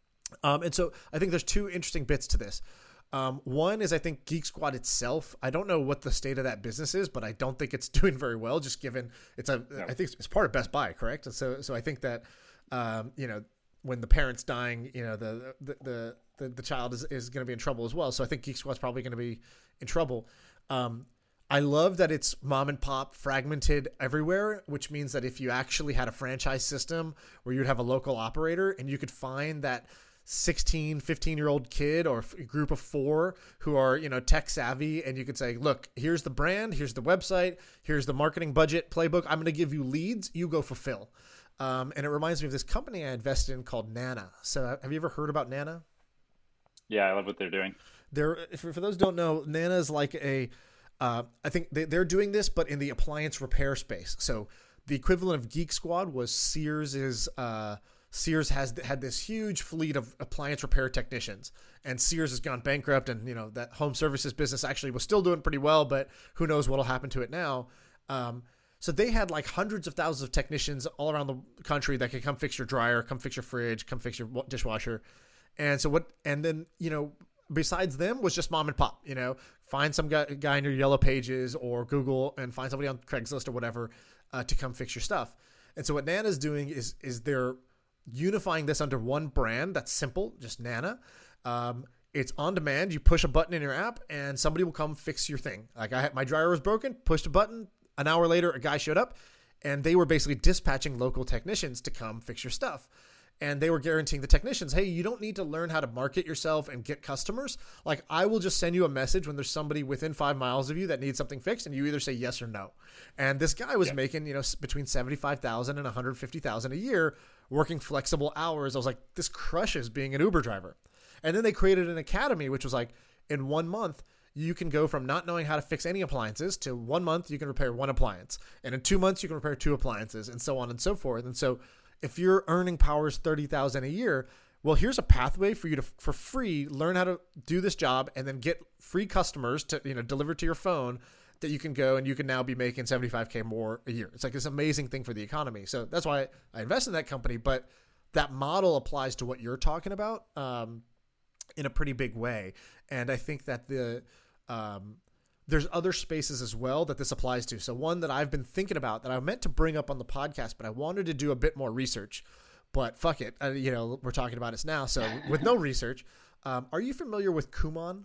Um, and so I think there's two interesting bits to this. Um, one is I think Geek Squad itself, I don't know what the state of that business is, but I don't think it's doing very well, just given it's a, no. I think it's part of Best Buy, correct? And so, so I think that, um, you know, when the parent's dying, you know, the, the, the, the, the child is, is going to be in trouble as well. So I think Geek Squad's probably going to be in trouble. Um, I love that it's mom and pop fragmented everywhere, which means that if you actually had a franchise system where you'd have a local operator and you could find that sixteen, fifteen year old kid or a group of four who are, you know, tech savvy, and you could say, look, here's the brand, here's the website, here's the marketing budget playbook. I'm going to give you leads. You go fulfill. Um, and it reminds me of this company I invested in called Nana. So have you ever heard about Nana? Yeah, I love what they're doing. They're, for, for those who don't know, Nana is like a, uh, I think they, they're doing this, but in the appliance repair space. So the equivalent of Geek Squad was Sears's, uh, Sears has had this huge fleet of appliance repair technicians, and Sears has gone bankrupt, and you know that home services business actually was still doing pretty well, but who knows what'll happen to it now. Um, so they had like hundreds of thousands of technicians all around the country that could come fix your dryer, come fix your fridge, come fix your dishwasher. And so what, and then, you know, besides them was just mom and pop, you know, find some guy, guy in your Yellow Pages or Google and find somebody on Craigslist or whatever uh, to come fix your stuff. And so what Nana's doing is, is they're unifying this under one brand that's simple, just Nana. Um, it's on demand. You push a button in your app and somebody will come fix your thing. Like I had, my dryer was broken, pushed a button. An hour later, a guy showed up and they were basically dispatching local technicians to come fix your stuff. And they were guaranteeing the technicians, hey, you don't need to learn how to market yourself and get customers. Like I will just send you a message when there's somebody within five miles of you that needs something fixed, and you either say yes or no. And this guy was yeah. making, you know, between seventy-five thousand and one hundred fifty thousand a year, working flexible hours. I was like, this crushes being an Uber driver. And then they created an academy, which was like, in one month, you can go from not knowing how to fix any appliances to one month, you can repair one appliance. And in two months, you can repair two appliances, and so on and so forth. And so if your earning power is thirty thousand dollars a year, well, here's a pathway for you to, for free, learn how to do this job and then get free customers to, you know, delivered to your phone that you can go and you can now be making seventy-five K more a year. It's like this amazing thing for the economy. So that's why I invest in that company. But that model applies to what you're talking about um, in a pretty big way. And I think that the um, there's other spaces as well that this applies to. So one that I've been thinking about that I meant to bring up on the podcast, but I wanted to do a bit more research. But fuck it, uh, you know, we're talking about it now. So with no research, um, are you familiar with Kumon?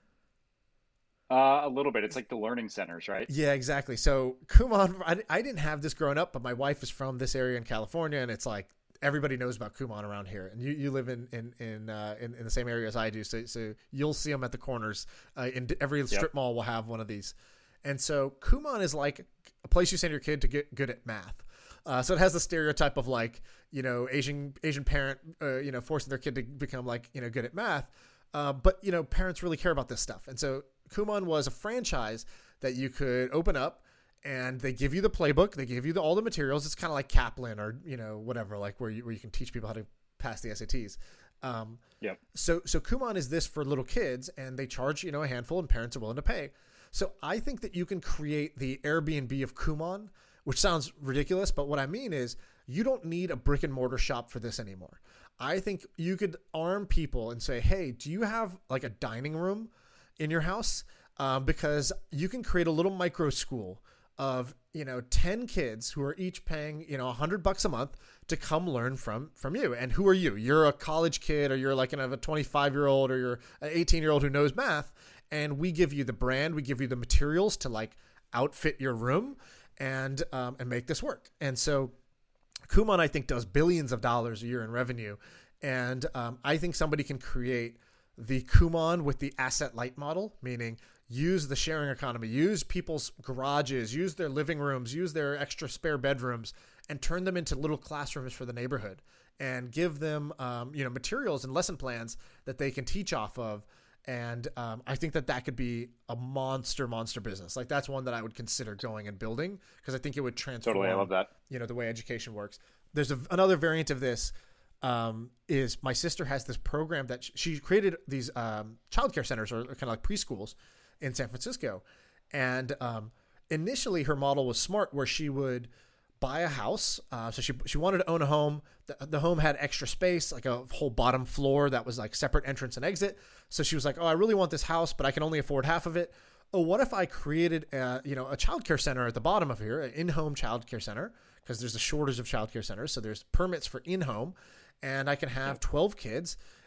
Uh, a little bit. It's like the learning centers, right? Yeah, exactly. So Kumon, I, I didn't have this growing up, but my wife is from this area in California, and it's like everybody knows about Kumon around here. And you, you live in in in, uh, in in the same area as I do, so so you'll see them at the corners. Uh, in every strip yep. mall will have one of these. And so Kumon is like a place you send your kid to get good at math. Uh, so it has the stereotype of like, you know, Asian Asian parent, uh, you know, forcing their kid to become like, you know, good at math. Uh, but, you know, parents really care about this stuff. And so Kumon was a franchise that you could open up and they give you the playbook. They give you the, all the materials. It's kind of like Kaplan or, you know, whatever, like where you, where you can teach people how to pass the S A Ts. Um, yep. So, so Kumon is this for little kids, and they charge, you know, a handful, and parents are willing to pay. So I think that you can create the Airbnb of Kumon, which sounds ridiculous, but what I mean is you don't need a brick and mortar shop for this anymore. I think you could arm people and say, hey, do you have like a dining room in your house? Um, because you can create a little micro school of, you know, ten kids who are each paying, you know, a hundred bucks a month to come learn from, from you. And who are you? You're a college kid, or you're like an, a twenty-five year old, or you're an eighteen year old who knows math. And we give you the brand, we give you the materials to like outfit your room and, um, and make this work. And so Kumon, I think, does billions of dollars a year in revenue. And um, I think somebody can create the Kumon with the asset light model, meaning use the sharing economy, use people's garages, use their living rooms, use their extra spare bedrooms, and turn them into little classrooms for the neighborhood, and give them um, you know, materials and lesson plans that they can teach off of. And um, I think that that could be a monster, monster business. Like that's one that I would consider going and building, because I think it would transform, totally, I love that. You know, the way education works. There's a, another variant of this um, is my sister has this program that she, she created these um, childcare centers, or kind of like preschools in San Francisco. And um, initially her model was smart, where she would buy a house. Uh, so she she wanted to own a home. The, the home had extra space, like a whole bottom floor that was like separate entrance and exit. So she was like, oh, I really want this house, but I can only afford half of it. Oh, what if I created a, you know, a childcare center at the bottom of here, an in-home childcare center, because there's a shortage of childcare centers. So there's permits for in-home, and I can have twelve kids,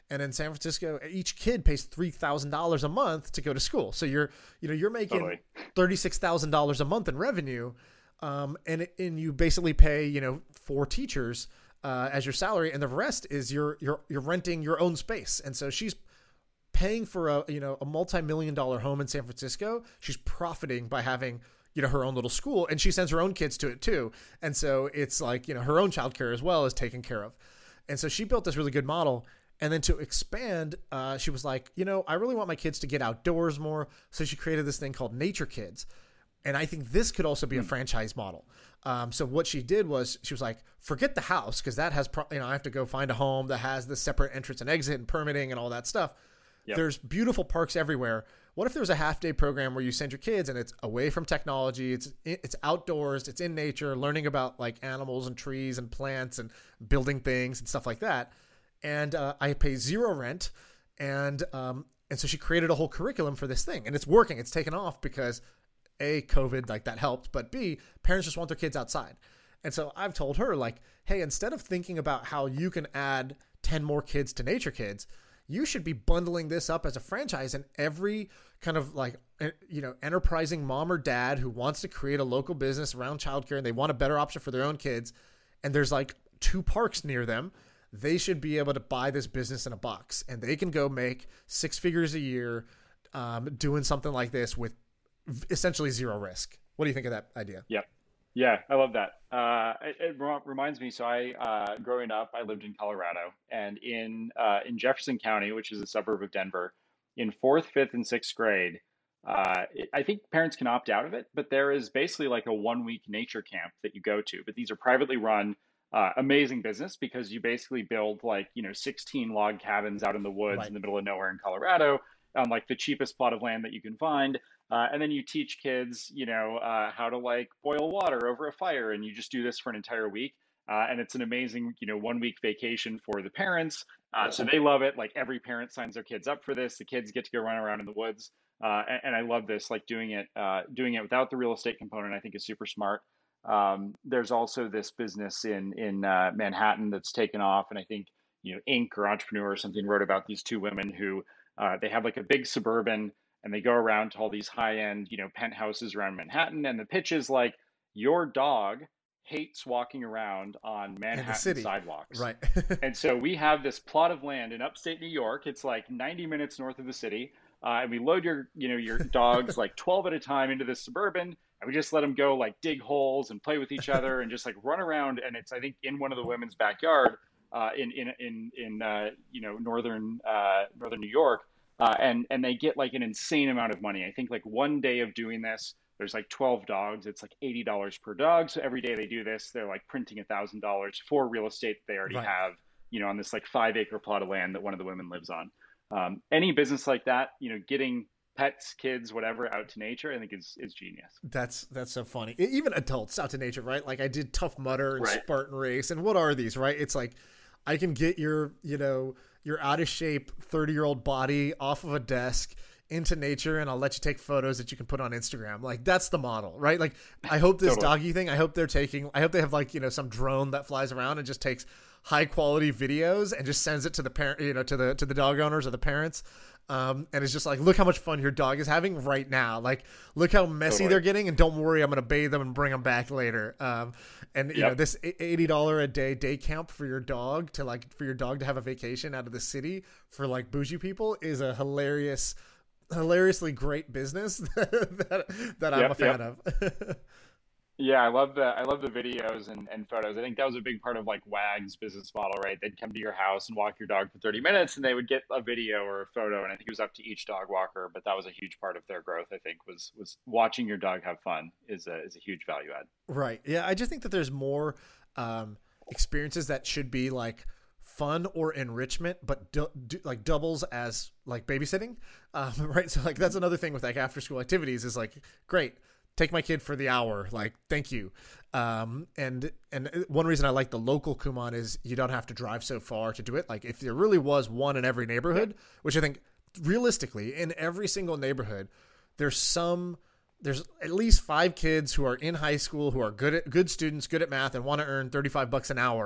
And in San Francisco, each kid pays three thousand dollars a month to go to school. So you're, you know, you're making Totally. thirty-six thousand dollars a month in revenue. Um, and, and you basically pay, you know, four teachers, uh, as your salary. And the rest is you're, you're, you're renting your own space. And so she's paying for a, you know, a multi-million dollar home in San Francisco. She's profiting by having, you know, her own little school, and she sends her own kids to it too. And so it's like, you know, her own childcare as well is taken care of. And so she built this really good model. And then to expand, uh, she was like, you know, I really want my kids to get outdoors more. So she created this thing called Nature Kids. And I think this could also be a franchise model. Um, so what she did was she was like, forget the house, because that has, pro- you know, I have to go find a home that has the separate entrance and exit and permitting and all that stuff. Yep. There's beautiful parks everywhere. What if there was a half day program where you send your kids and it's away from technology? It's it's outdoors. It's in nature, learning about like animals and trees and plants and building things and stuff like that. And uh, I pay zero rent. And um, and so she created a whole curriculum for this thing, and it's working. It's taken off because A, COVID, like that helped, but B, parents just want their kids outside. And so I've told her like, hey, instead of thinking about how you can add ten more kids to Nature Kids, you should be bundling this up as a franchise, and every kind of like, you know, enterprising mom or dad who wants to create a local business around childcare and they want a better option for their own kids, and there's like two parks near them, they should be able to buy this business in a box, and they can go make six figures a year um, doing something like this with essentially zero risk. What do you think of that idea? Yep. Yeah, I love that. Uh, it, it reminds me. So I, uh, growing up, I lived in Colorado, and in uh, in Jefferson County, which is a suburb of Denver, in fourth, fifth, and sixth grade, uh, it, I think parents can opt out of it, but there is basically like a one week nature camp that you go to. But these are privately run, uh, amazing business, because you basically build like, you know, sixteen log cabins out in the woods right. in the middle of nowhere in Colorado, on like the cheapest plot of land that you can find. Uh, and then you teach kids, you know, uh, how to like boil water over a fire, and you just do this for an entire week. Uh, and it's an amazing, you know, one week vacation for the parents. Uh, so they love it. Like every parent signs their kids up for this. The kids get to go run around in the woods. Uh, and, and I love this, like doing it, uh, doing it without the real estate component, I think is super smart. Um, there's also this business in, in uh, Manhattan that's taken off. And I think, you know, Inc or Entrepreneur or something wrote about these two women who uh, they have like a big Suburban, and they go around to all these high-end, you know, penthouses around Manhattan. And the pitch is like, your dog hates walking around on Manhattan sidewalks. Right. And so we have this plot of land in upstate New York. It's like ninety minutes north of the city. Uh, and we load your, you know, your dogs like twelve at a time into this Suburban. And we just let them go like dig holes and play with each other and just like run around. And it's, I think, in one of the women's backyard uh, in, in, in, in uh, you know, northern, uh, northern New York. Uh, and, and they get like an insane amount of money. I think like one day of doing this, there's like twelve dogs. It's like eighty dollars per dog. So every day they do this, they're like printing a thousand dollars for real estate that they already right. have, you know, on this like five acre plot of land that one of the women lives on. Um, any business like that, you know, getting pets, kids, whatever, out to nature, I think is, is genius. That's, that's so funny. Even adults out to nature, right? Like I did Tough Mudder and right. Spartan Race. And what are these, right? It's like, I can get your, you know, your out of shape thirty year old body off of a desk into nature, and I'll let you take photos that you can put on Instagram. Like that's the model, right? Like I hope this totally. doggy thing, I hope they're taking, I hope they have like, you know, some drone that flies around and just takes high quality videos and just sends it to the parent, you know, to the, to the dog owners or the parents. Um, and it's just like, look how much fun your dog is having right now. Like, look how messy totally. they're getting, and don't worry, I'm going to bathe them and bring them back later. Um, and you yep. know, this eighty dollars a day day camp for your dog to like, for your dog to have a vacation out of the city for like bougie people is a hilarious, hilariously great business that, that I'm yep, a fan yep. of. Yeah, I love the I love the videos and, and photos. I think that was a big part of like Wag's business model, right? They'd come to your house and walk your dog for thirty minutes, and they would get a video or a photo. And I think it was up to each dog walker, but that was a huge part of their growth. I think was was watching your dog have fun is a is a huge value add. Right. Yeah, I just think that there's more um, experiences that should be like fun or enrichment, but do, do, like doubles as like babysitting, um, right? So like that's another thing with like after school activities is like great. Take my kid for the hour. Like, thank you. Um, and, and one reason I like the local Kumon is you don't have to drive so far to do it. Like if there really was one in every neighborhood, which I think realistically in every single neighborhood, there's some, there's at least five kids who are in high school, who are good at good students, good at math, and want to earn thirty-five bucks an hour.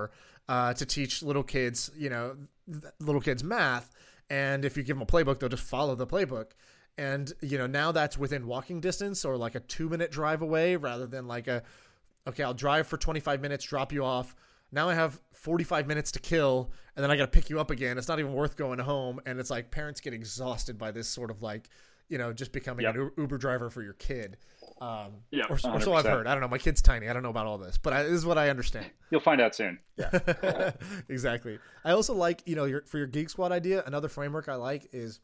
uh, to teach little kids, you know, little kids math. And if you give them a playbook, they'll just follow the playbook. And, you know, now that's within walking distance or like a two minute drive away rather than like a, okay, I'll drive for twenty-five minutes, drop you off. Now I have forty-five minutes to kill, and then I got to pick you up again. It's not even worth going home. And it's like parents get exhausted by this sort of like, you know, just becoming yep. an Uber driver for your kid. Um, yeah, or, or so I've heard. I don't know. My kid's tiny. I don't know about all this, but I, this is what I understand. You'll find out soon. Yeah, exactly. I also like, you know, your, for your Geek Squad idea, another framework I like is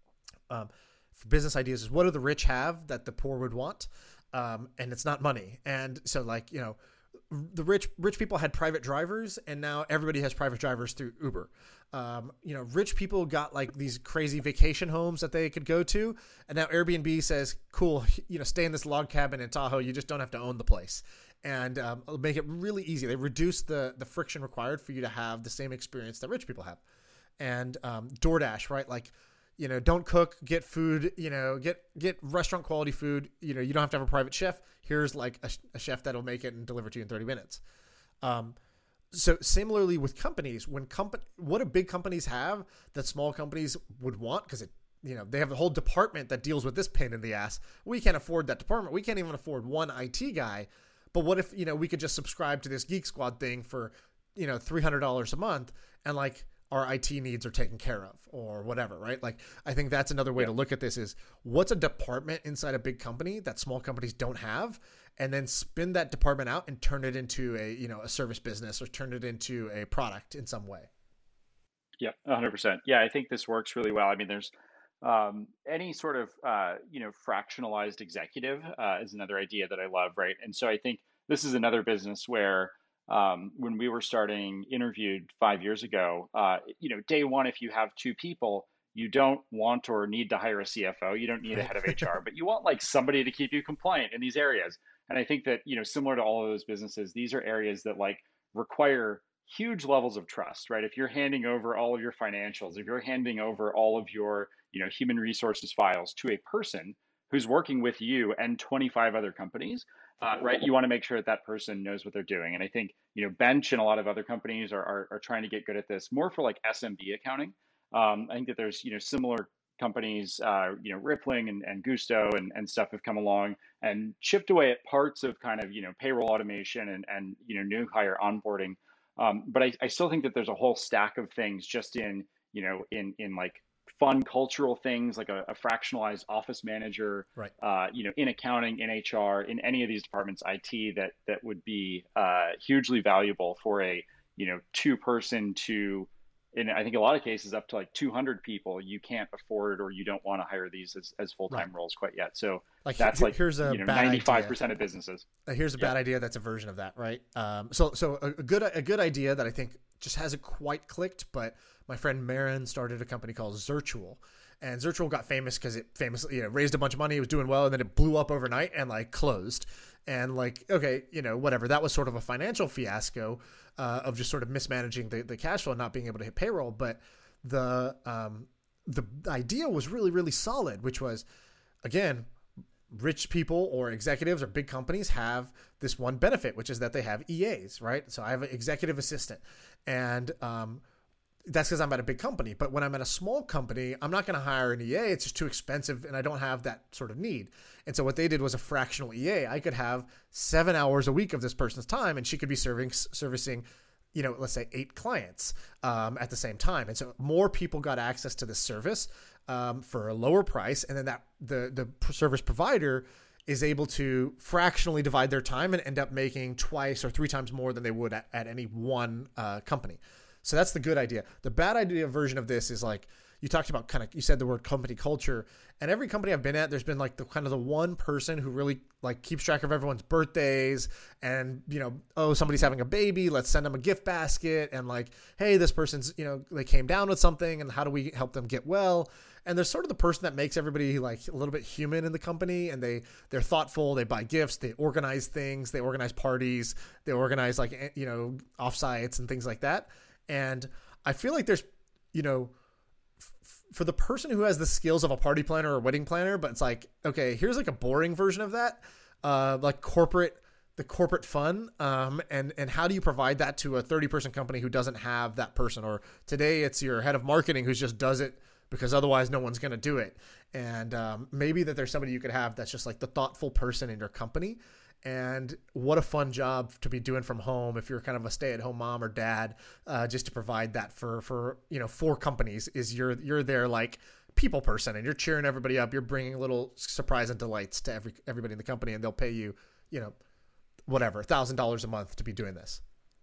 um, for business ideas is what do the rich have that the poor would want? Um, and it's not money. And so like, you know, the rich rich people had private drivers, and now everybody has private drivers through Uber. Um, you know, rich people got like these crazy vacation homes that they could go to, and now Airbnb says, "Cool, you know, stay in this log cabin in Tahoe. You just don't have to own the place," and um, it'll make it really easy. They reduce the the friction required for you to have the same experience that rich people have. And um, DoorDash, right? Like, you know, don't cook, get food, you know, get, get restaurant quality food. You know, you don't have to have a private chef. Here's like a, a chef that'll make it and deliver to you in thirty minutes. Um, so similarly with companies, when company, what do big companies have that small companies would want? Because it, you know, they have a whole department that deals with this pain in the ass. We can't afford that department. We can't even afford one I T guy. But what if, you know, we could just subscribe to this Geek Squad thing for, you know, three hundred dollars a month, and like, our I T needs are taken care of or whatever, right? Like, I think that's another way yeah. to look at this is what's a department inside a big company that small companies don't have, and then spin that department out and turn it into a, you know, a service business or turn it into a product in some way. Yeah, one hundred percent. Yeah, I think this works really well. I mean, there's um, any sort of, uh, you know, fractionalized executive uh, is another idea that I love, right? And so I think this is another business where Um, when we were starting Interviewed five years ago, uh, you know, day one, if you have two people, you don't want or need to hire a C F O. You don't need a head of H R, but you want like somebody to keep you compliant in these areas. And I think that, you know, similar to all of those businesses, these are areas that like require huge levels of trust, right? If you're handing over all of your financials, if you're handing over all of your, you know, human resources files to a person who's working with you and twenty-five other companies, Uh, right, you want to make sure that that person knows what they're doing. And I think, you know, Bench and a lot of other companies are, are, are trying to get good at this more for like S M B accounting. Um, I think that there's, you know, similar companies, uh, you know, Rippling and, and Gusto and, and stuff have come along and chipped away at parts of kind of, you know, payroll automation and, and you know, new hire onboarding. Um, but I, I still think that there's a whole stack of things just in, you know, in, in like fun cultural things like a, a fractionalized office manager, right. uh, you know, in accounting, in H R, in any of these departments, I T, that that would be uh, hugely valuable for a, you know, two person to, in I think a lot of cases up to like two hundred people. You can't afford or you don't want to hire these as, as full-time right. roles quite yet. So like, that's like, here's a you know, bad ninety-five percent idea. of businesses. Here's a bad yeah. idea that's a version of that, right? Um, so so a, a good a good idea that I think just hasn't quite clicked, but my friend Marin started a company called Zirtual. And Zirtual got famous because it famously, you know, raised a bunch of money, it was doing well, and then it blew up overnight and like closed. And like, okay, you know, whatever. That was sort of a financial fiasco uh, of just sort of mismanaging the, the cash flow and not being able to hit payroll. But the um, the idea was really, really solid, which was, again, rich people or executives or big companies have this one benefit, which is that they have E As, right? So I have an executive assistant, and um, that's because I'm at a big company. But when I'm at a small company, I'm not going to hire an E A. It's just too expensive, and I don't have that sort of need. And so what they did was a fractional E A. I could have seven hours a week of this person's time, and she could be serving servicing, you know, let's say eight clients um, at the same time. And so more people got access to this service um, for a lower price, and then that the the service provider is able to fractionally divide their time and end up making twice or three times more than they would at, at any one uh, company. So that's the good idea. The bad idea version of this is like, you talked about kind of, you said the word company culture, and every company I've been at, there's been like the kind of the one person who really like keeps track of everyone's birthdays and, you know, oh, somebody's having a baby, let's send them a gift basket. And like, hey, this person's, you know, they came down with something and how do we help them get well? And there's sort of the person that makes everybody like a little bit human in the company, and they, they're thoughtful, they buy gifts, they organize things, they organize parties, they organize like, you know, offsites and things like that. And I feel like there's, you know, f- for the person who has the skills of a party planner or a wedding planner, but it's like, okay, here's like a boring version of that, uh, like corporate the corporate fun, um, and and how do you provide that to a thirty person company who doesn't have that person? Or today it's your head of marketing who just does it because otherwise no one's going to do it. And um, maybe that there's somebody you could have that's just like the thoughtful person in your company. And what a fun job to be doing from home if you're kind of a stay-at-home mom or dad, uh, just to provide that for for you know four companies. Is you're you're there like people person and you're cheering everybody up. You're bringing little surprise and delights to every everybody in the company, and they'll pay you you know. whatever, a thousand dollars a month to be doing this.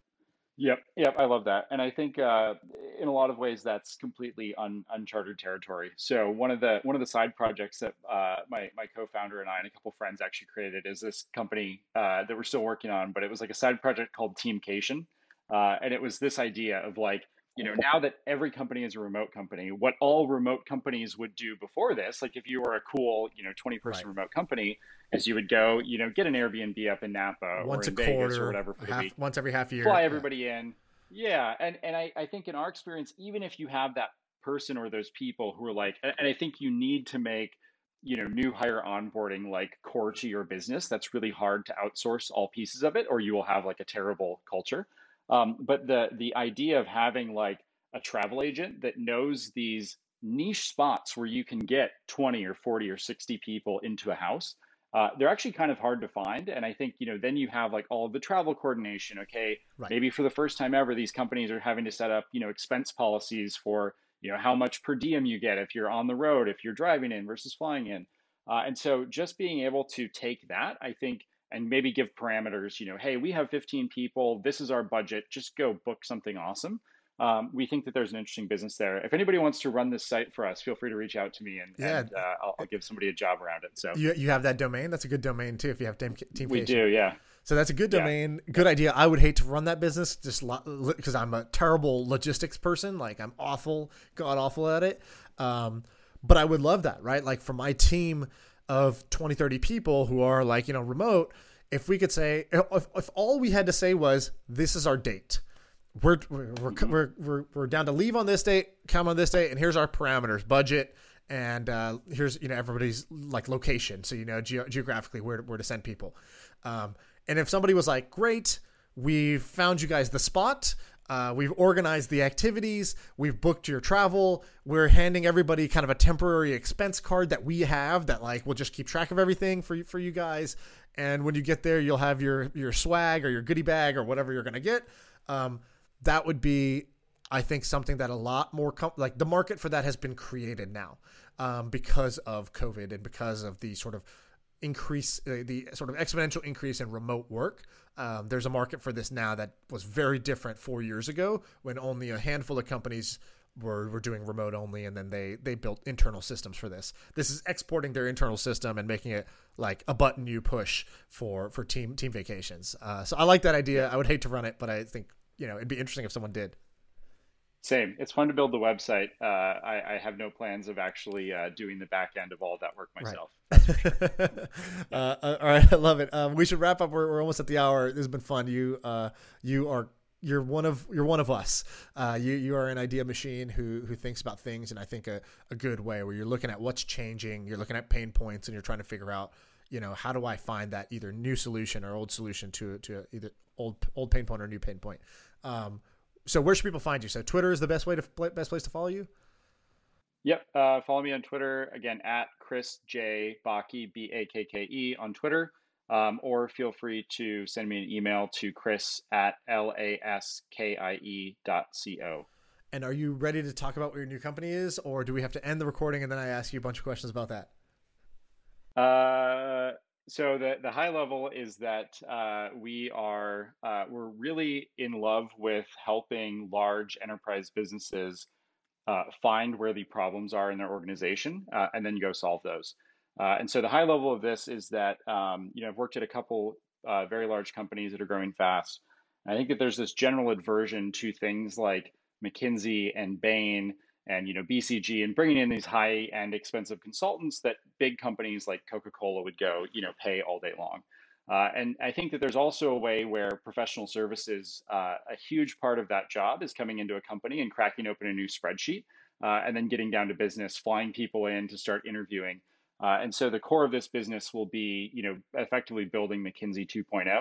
Yep, yep, I love that, and I think uh, in a lot of ways that's completely un, uncharted territory. So one of the one of the side projects that uh, my my co-founder and I and a couple friends actually created is this company uh, that we're still working on, but it was like a side project called Teamcation, uh, and it was this idea of like, you know, now that every company is a remote company, what all remote companies would do before this, like if you were a cool, you know, twenty person Right. remote company, is you would go, you know, get an Airbnb up in Napa Once or a in Vegas quarter, or whatever for the half, week, once every half year. fly Yeah. everybody in. Yeah. And, and I, I think in our experience, even if you have that person or those people who are like, and I think you need to make, you know, new hire onboarding like core to your business. That's really hard to outsource all pieces of it, or you will have like a terrible culture. Um, but the, the idea of having like a travel agent that knows these niche spots where you can get twenty or forty or sixty people into a house, uh, they're actually kind of hard to find. And I think, you know, then you have like all of the travel coordination. Okay, Right. maybe for the first time ever, these companies are having to set up, you know, expense policies for, you know, how much per diem you get if you're on the road, if you're driving in versus flying in. Uh, and so just being able to take that, I think, and maybe give parameters, you know, hey, we have fifteen people, this is our budget, just go book something awesome. Um, we think that there's an interesting business there. If anybody wants to run this site for us, feel free to reach out to me, and, Yeah. and uh, I'll, I'll give somebody a job around it. So You, you have that domain. That's a good domain too. If you have team, team we do, yeah. So that's a good Yeah. domain. Good idea. I would hate to run that business just because I'm a terrible logistics person. Like I'm awful, god awful at it. Um, but I would love that, right? Like for my team of twenty, thirty people who are like, you know, remote, if we could say, if, if all we had to say was, this is our date. We're, we're, we're, we're, we're, we're down to leave on this date, come on this date, and here's our parameters, budget, and uh, here's, you know, everybody's like location. So, you know, ge- geographically where, where to send people. Um, and if somebody was like, great, we've found you guys the spot, uh, we've organized the activities, we've booked your travel, we're handing everybody kind of a temporary expense card that we have that like, we'll just keep track of everything for you, for you guys. And when you get there, you'll have your, your swag or your goodie bag or whatever you're going to get. Um, that would be, I think, something that a lot more com- like the market for that has been created now um, because of COVID and because of the sort of increase, uh, the sort of exponential increase in remote work. Um, there's a market for this now that was very different four years ago when only a handful of companies were, were doing remote only, and then they they built internal systems for this. This is exporting their internal system and making it like a button you push for for team team vacations. Uh, so I like that idea. I would hate to run it, but I think, you know, it'd be interesting if someone did. Same. It's fun to build the website. Uh, I, I have no plans of actually uh, doing the back end of all of that work myself. Right. uh, all right, I love it. Um, we should wrap up. We're, we're almost at the hour. This has been fun. You uh, you are you're one of you're one of us. Uh, you you are an idea machine who who thinks about things in, I think, a, a good way, where you're looking at what's changing, you're looking at pain points, and you're trying to figure out, you know, how do I find that either new solution or old solution to to either old old pain point or new pain point. Um, So where should people find you? So Twitter is the best way to best place to follow you? Yep. Uh, follow me on Twitter, again, at Chris J. Bakke, B A K K E on Twitter. Um, or feel free to send me an email to chris at laskie dot co. And are you ready to talk about what your new company is, or do we have to end the recording and then I ask you a bunch of questions about that? Uh, so the, the high level is that uh, we are uh, we're really in love with helping large enterprise businesses uh, find where the problems are in their organization, uh, and then go solve those. Uh, and so the high level of this is that um, you know I've worked at a couple uh, very large companies that are growing fast. And I think that there's this general aversion to things like McKinsey and Bain and you know B C G and bringing in these high end expensive consultants that big companies like Coca-Cola would go you know pay all day long. Uh, and I think that there's also a way where professional services, uh, a huge part of that job is coming into a company and cracking open a new spreadsheet uh, and then getting down to business, flying people in to start interviewing. Uh, and so the core of this business will be, you know, effectively building McKinsey two point oh.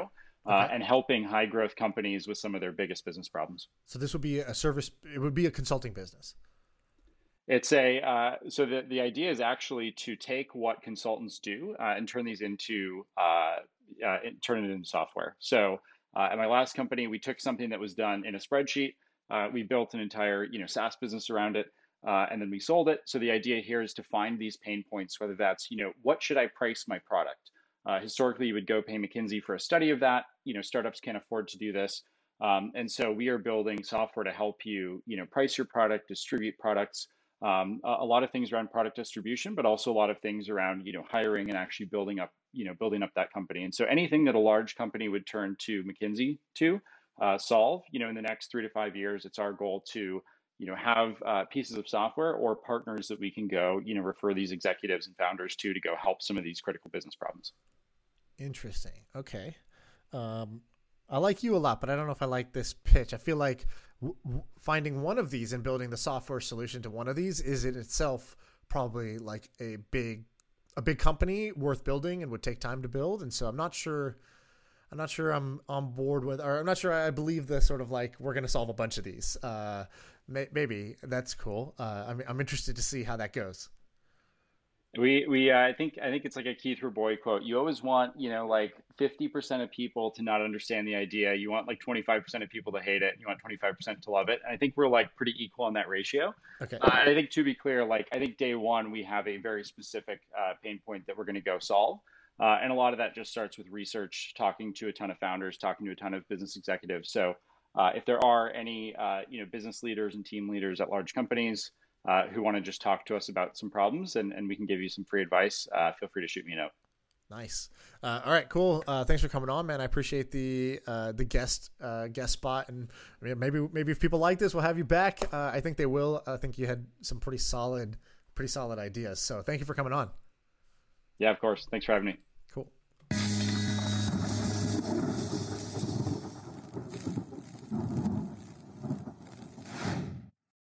uh, Okay. and helping high growth companies with some of their biggest business problems. So this would be a service. It would be a consulting business. It's a uh, so the the idea is actually to take what consultants do uh, and turn these into uh, uh, turn it into software. So uh, at my last company, we took something that was done in a spreadsheet. Uh, we built an entire you know SaaS business around it, uh, and then we sold it. So the idea here is to find these pain points, whether that's you know what should I price my product. Uh, historically, you would go pay McKinsey for a study of that. You know, startups can't afford to do this, um, and so we are building software to help you you know price your product, distribute products. Um, a, a lot of things around product distribution, but also a lot of things around, you know, hiring and actually building up, you know, building up that company. And so anything that a large company would turn to McKinsey to uh, solve, you know, in the next three to five years, it's our goal to, you know, have uh, pieces of software or partners that we can go, you know, refer these executives and founders to, to go help some of these critical business problems. Interesting. Okay. Um, I like you a lot, but I don't know if I like this pitch. I feel like w- w- finding one of these and building the software solution to one of these is in itself probably like a big, a big company worth building and would take time to build. And so I'm not sure, I'm not sure I'm on board with, or I'm not sure I believe the sort of like, we're going to solve a bunch of these. Uh, may- maybe that's cool. Uh, I'm, I'm interested to see how that goes. We we uh, I think I think it's like a Keith Raboy quote. You always want, you know, like fifty percent of people to not understand the idea. You want like twenty-five percent of people to hate it. You want twenty-five percent to love it. And I think we're like pretty equal on that ratio. Okay. Uh, and I think to be clear, like I think day one we have a very specific uh, pain point that we're going to go solve. Uh, and a lot of that just starts with research, talking to a ton of founders, talking to a ton of business executives. So uh, if there are any uh, you know business leaders and team leaders at large companies Uh, who want to just talk to us about some problems and, and we can give you some free advice, uh, feel free to shoot me a note. Nice. Uh, all right, cool. Uh, thanks for coming on, man. I appreciate the uh, the guest uh, guest spot, and I mean, maybe maybe if people like this, we'll have you back. Uh, I think they will. I think you had some pretty solid, pretty solid ideas. So thank you for coming on. Yeah, of course. Thanks for having me.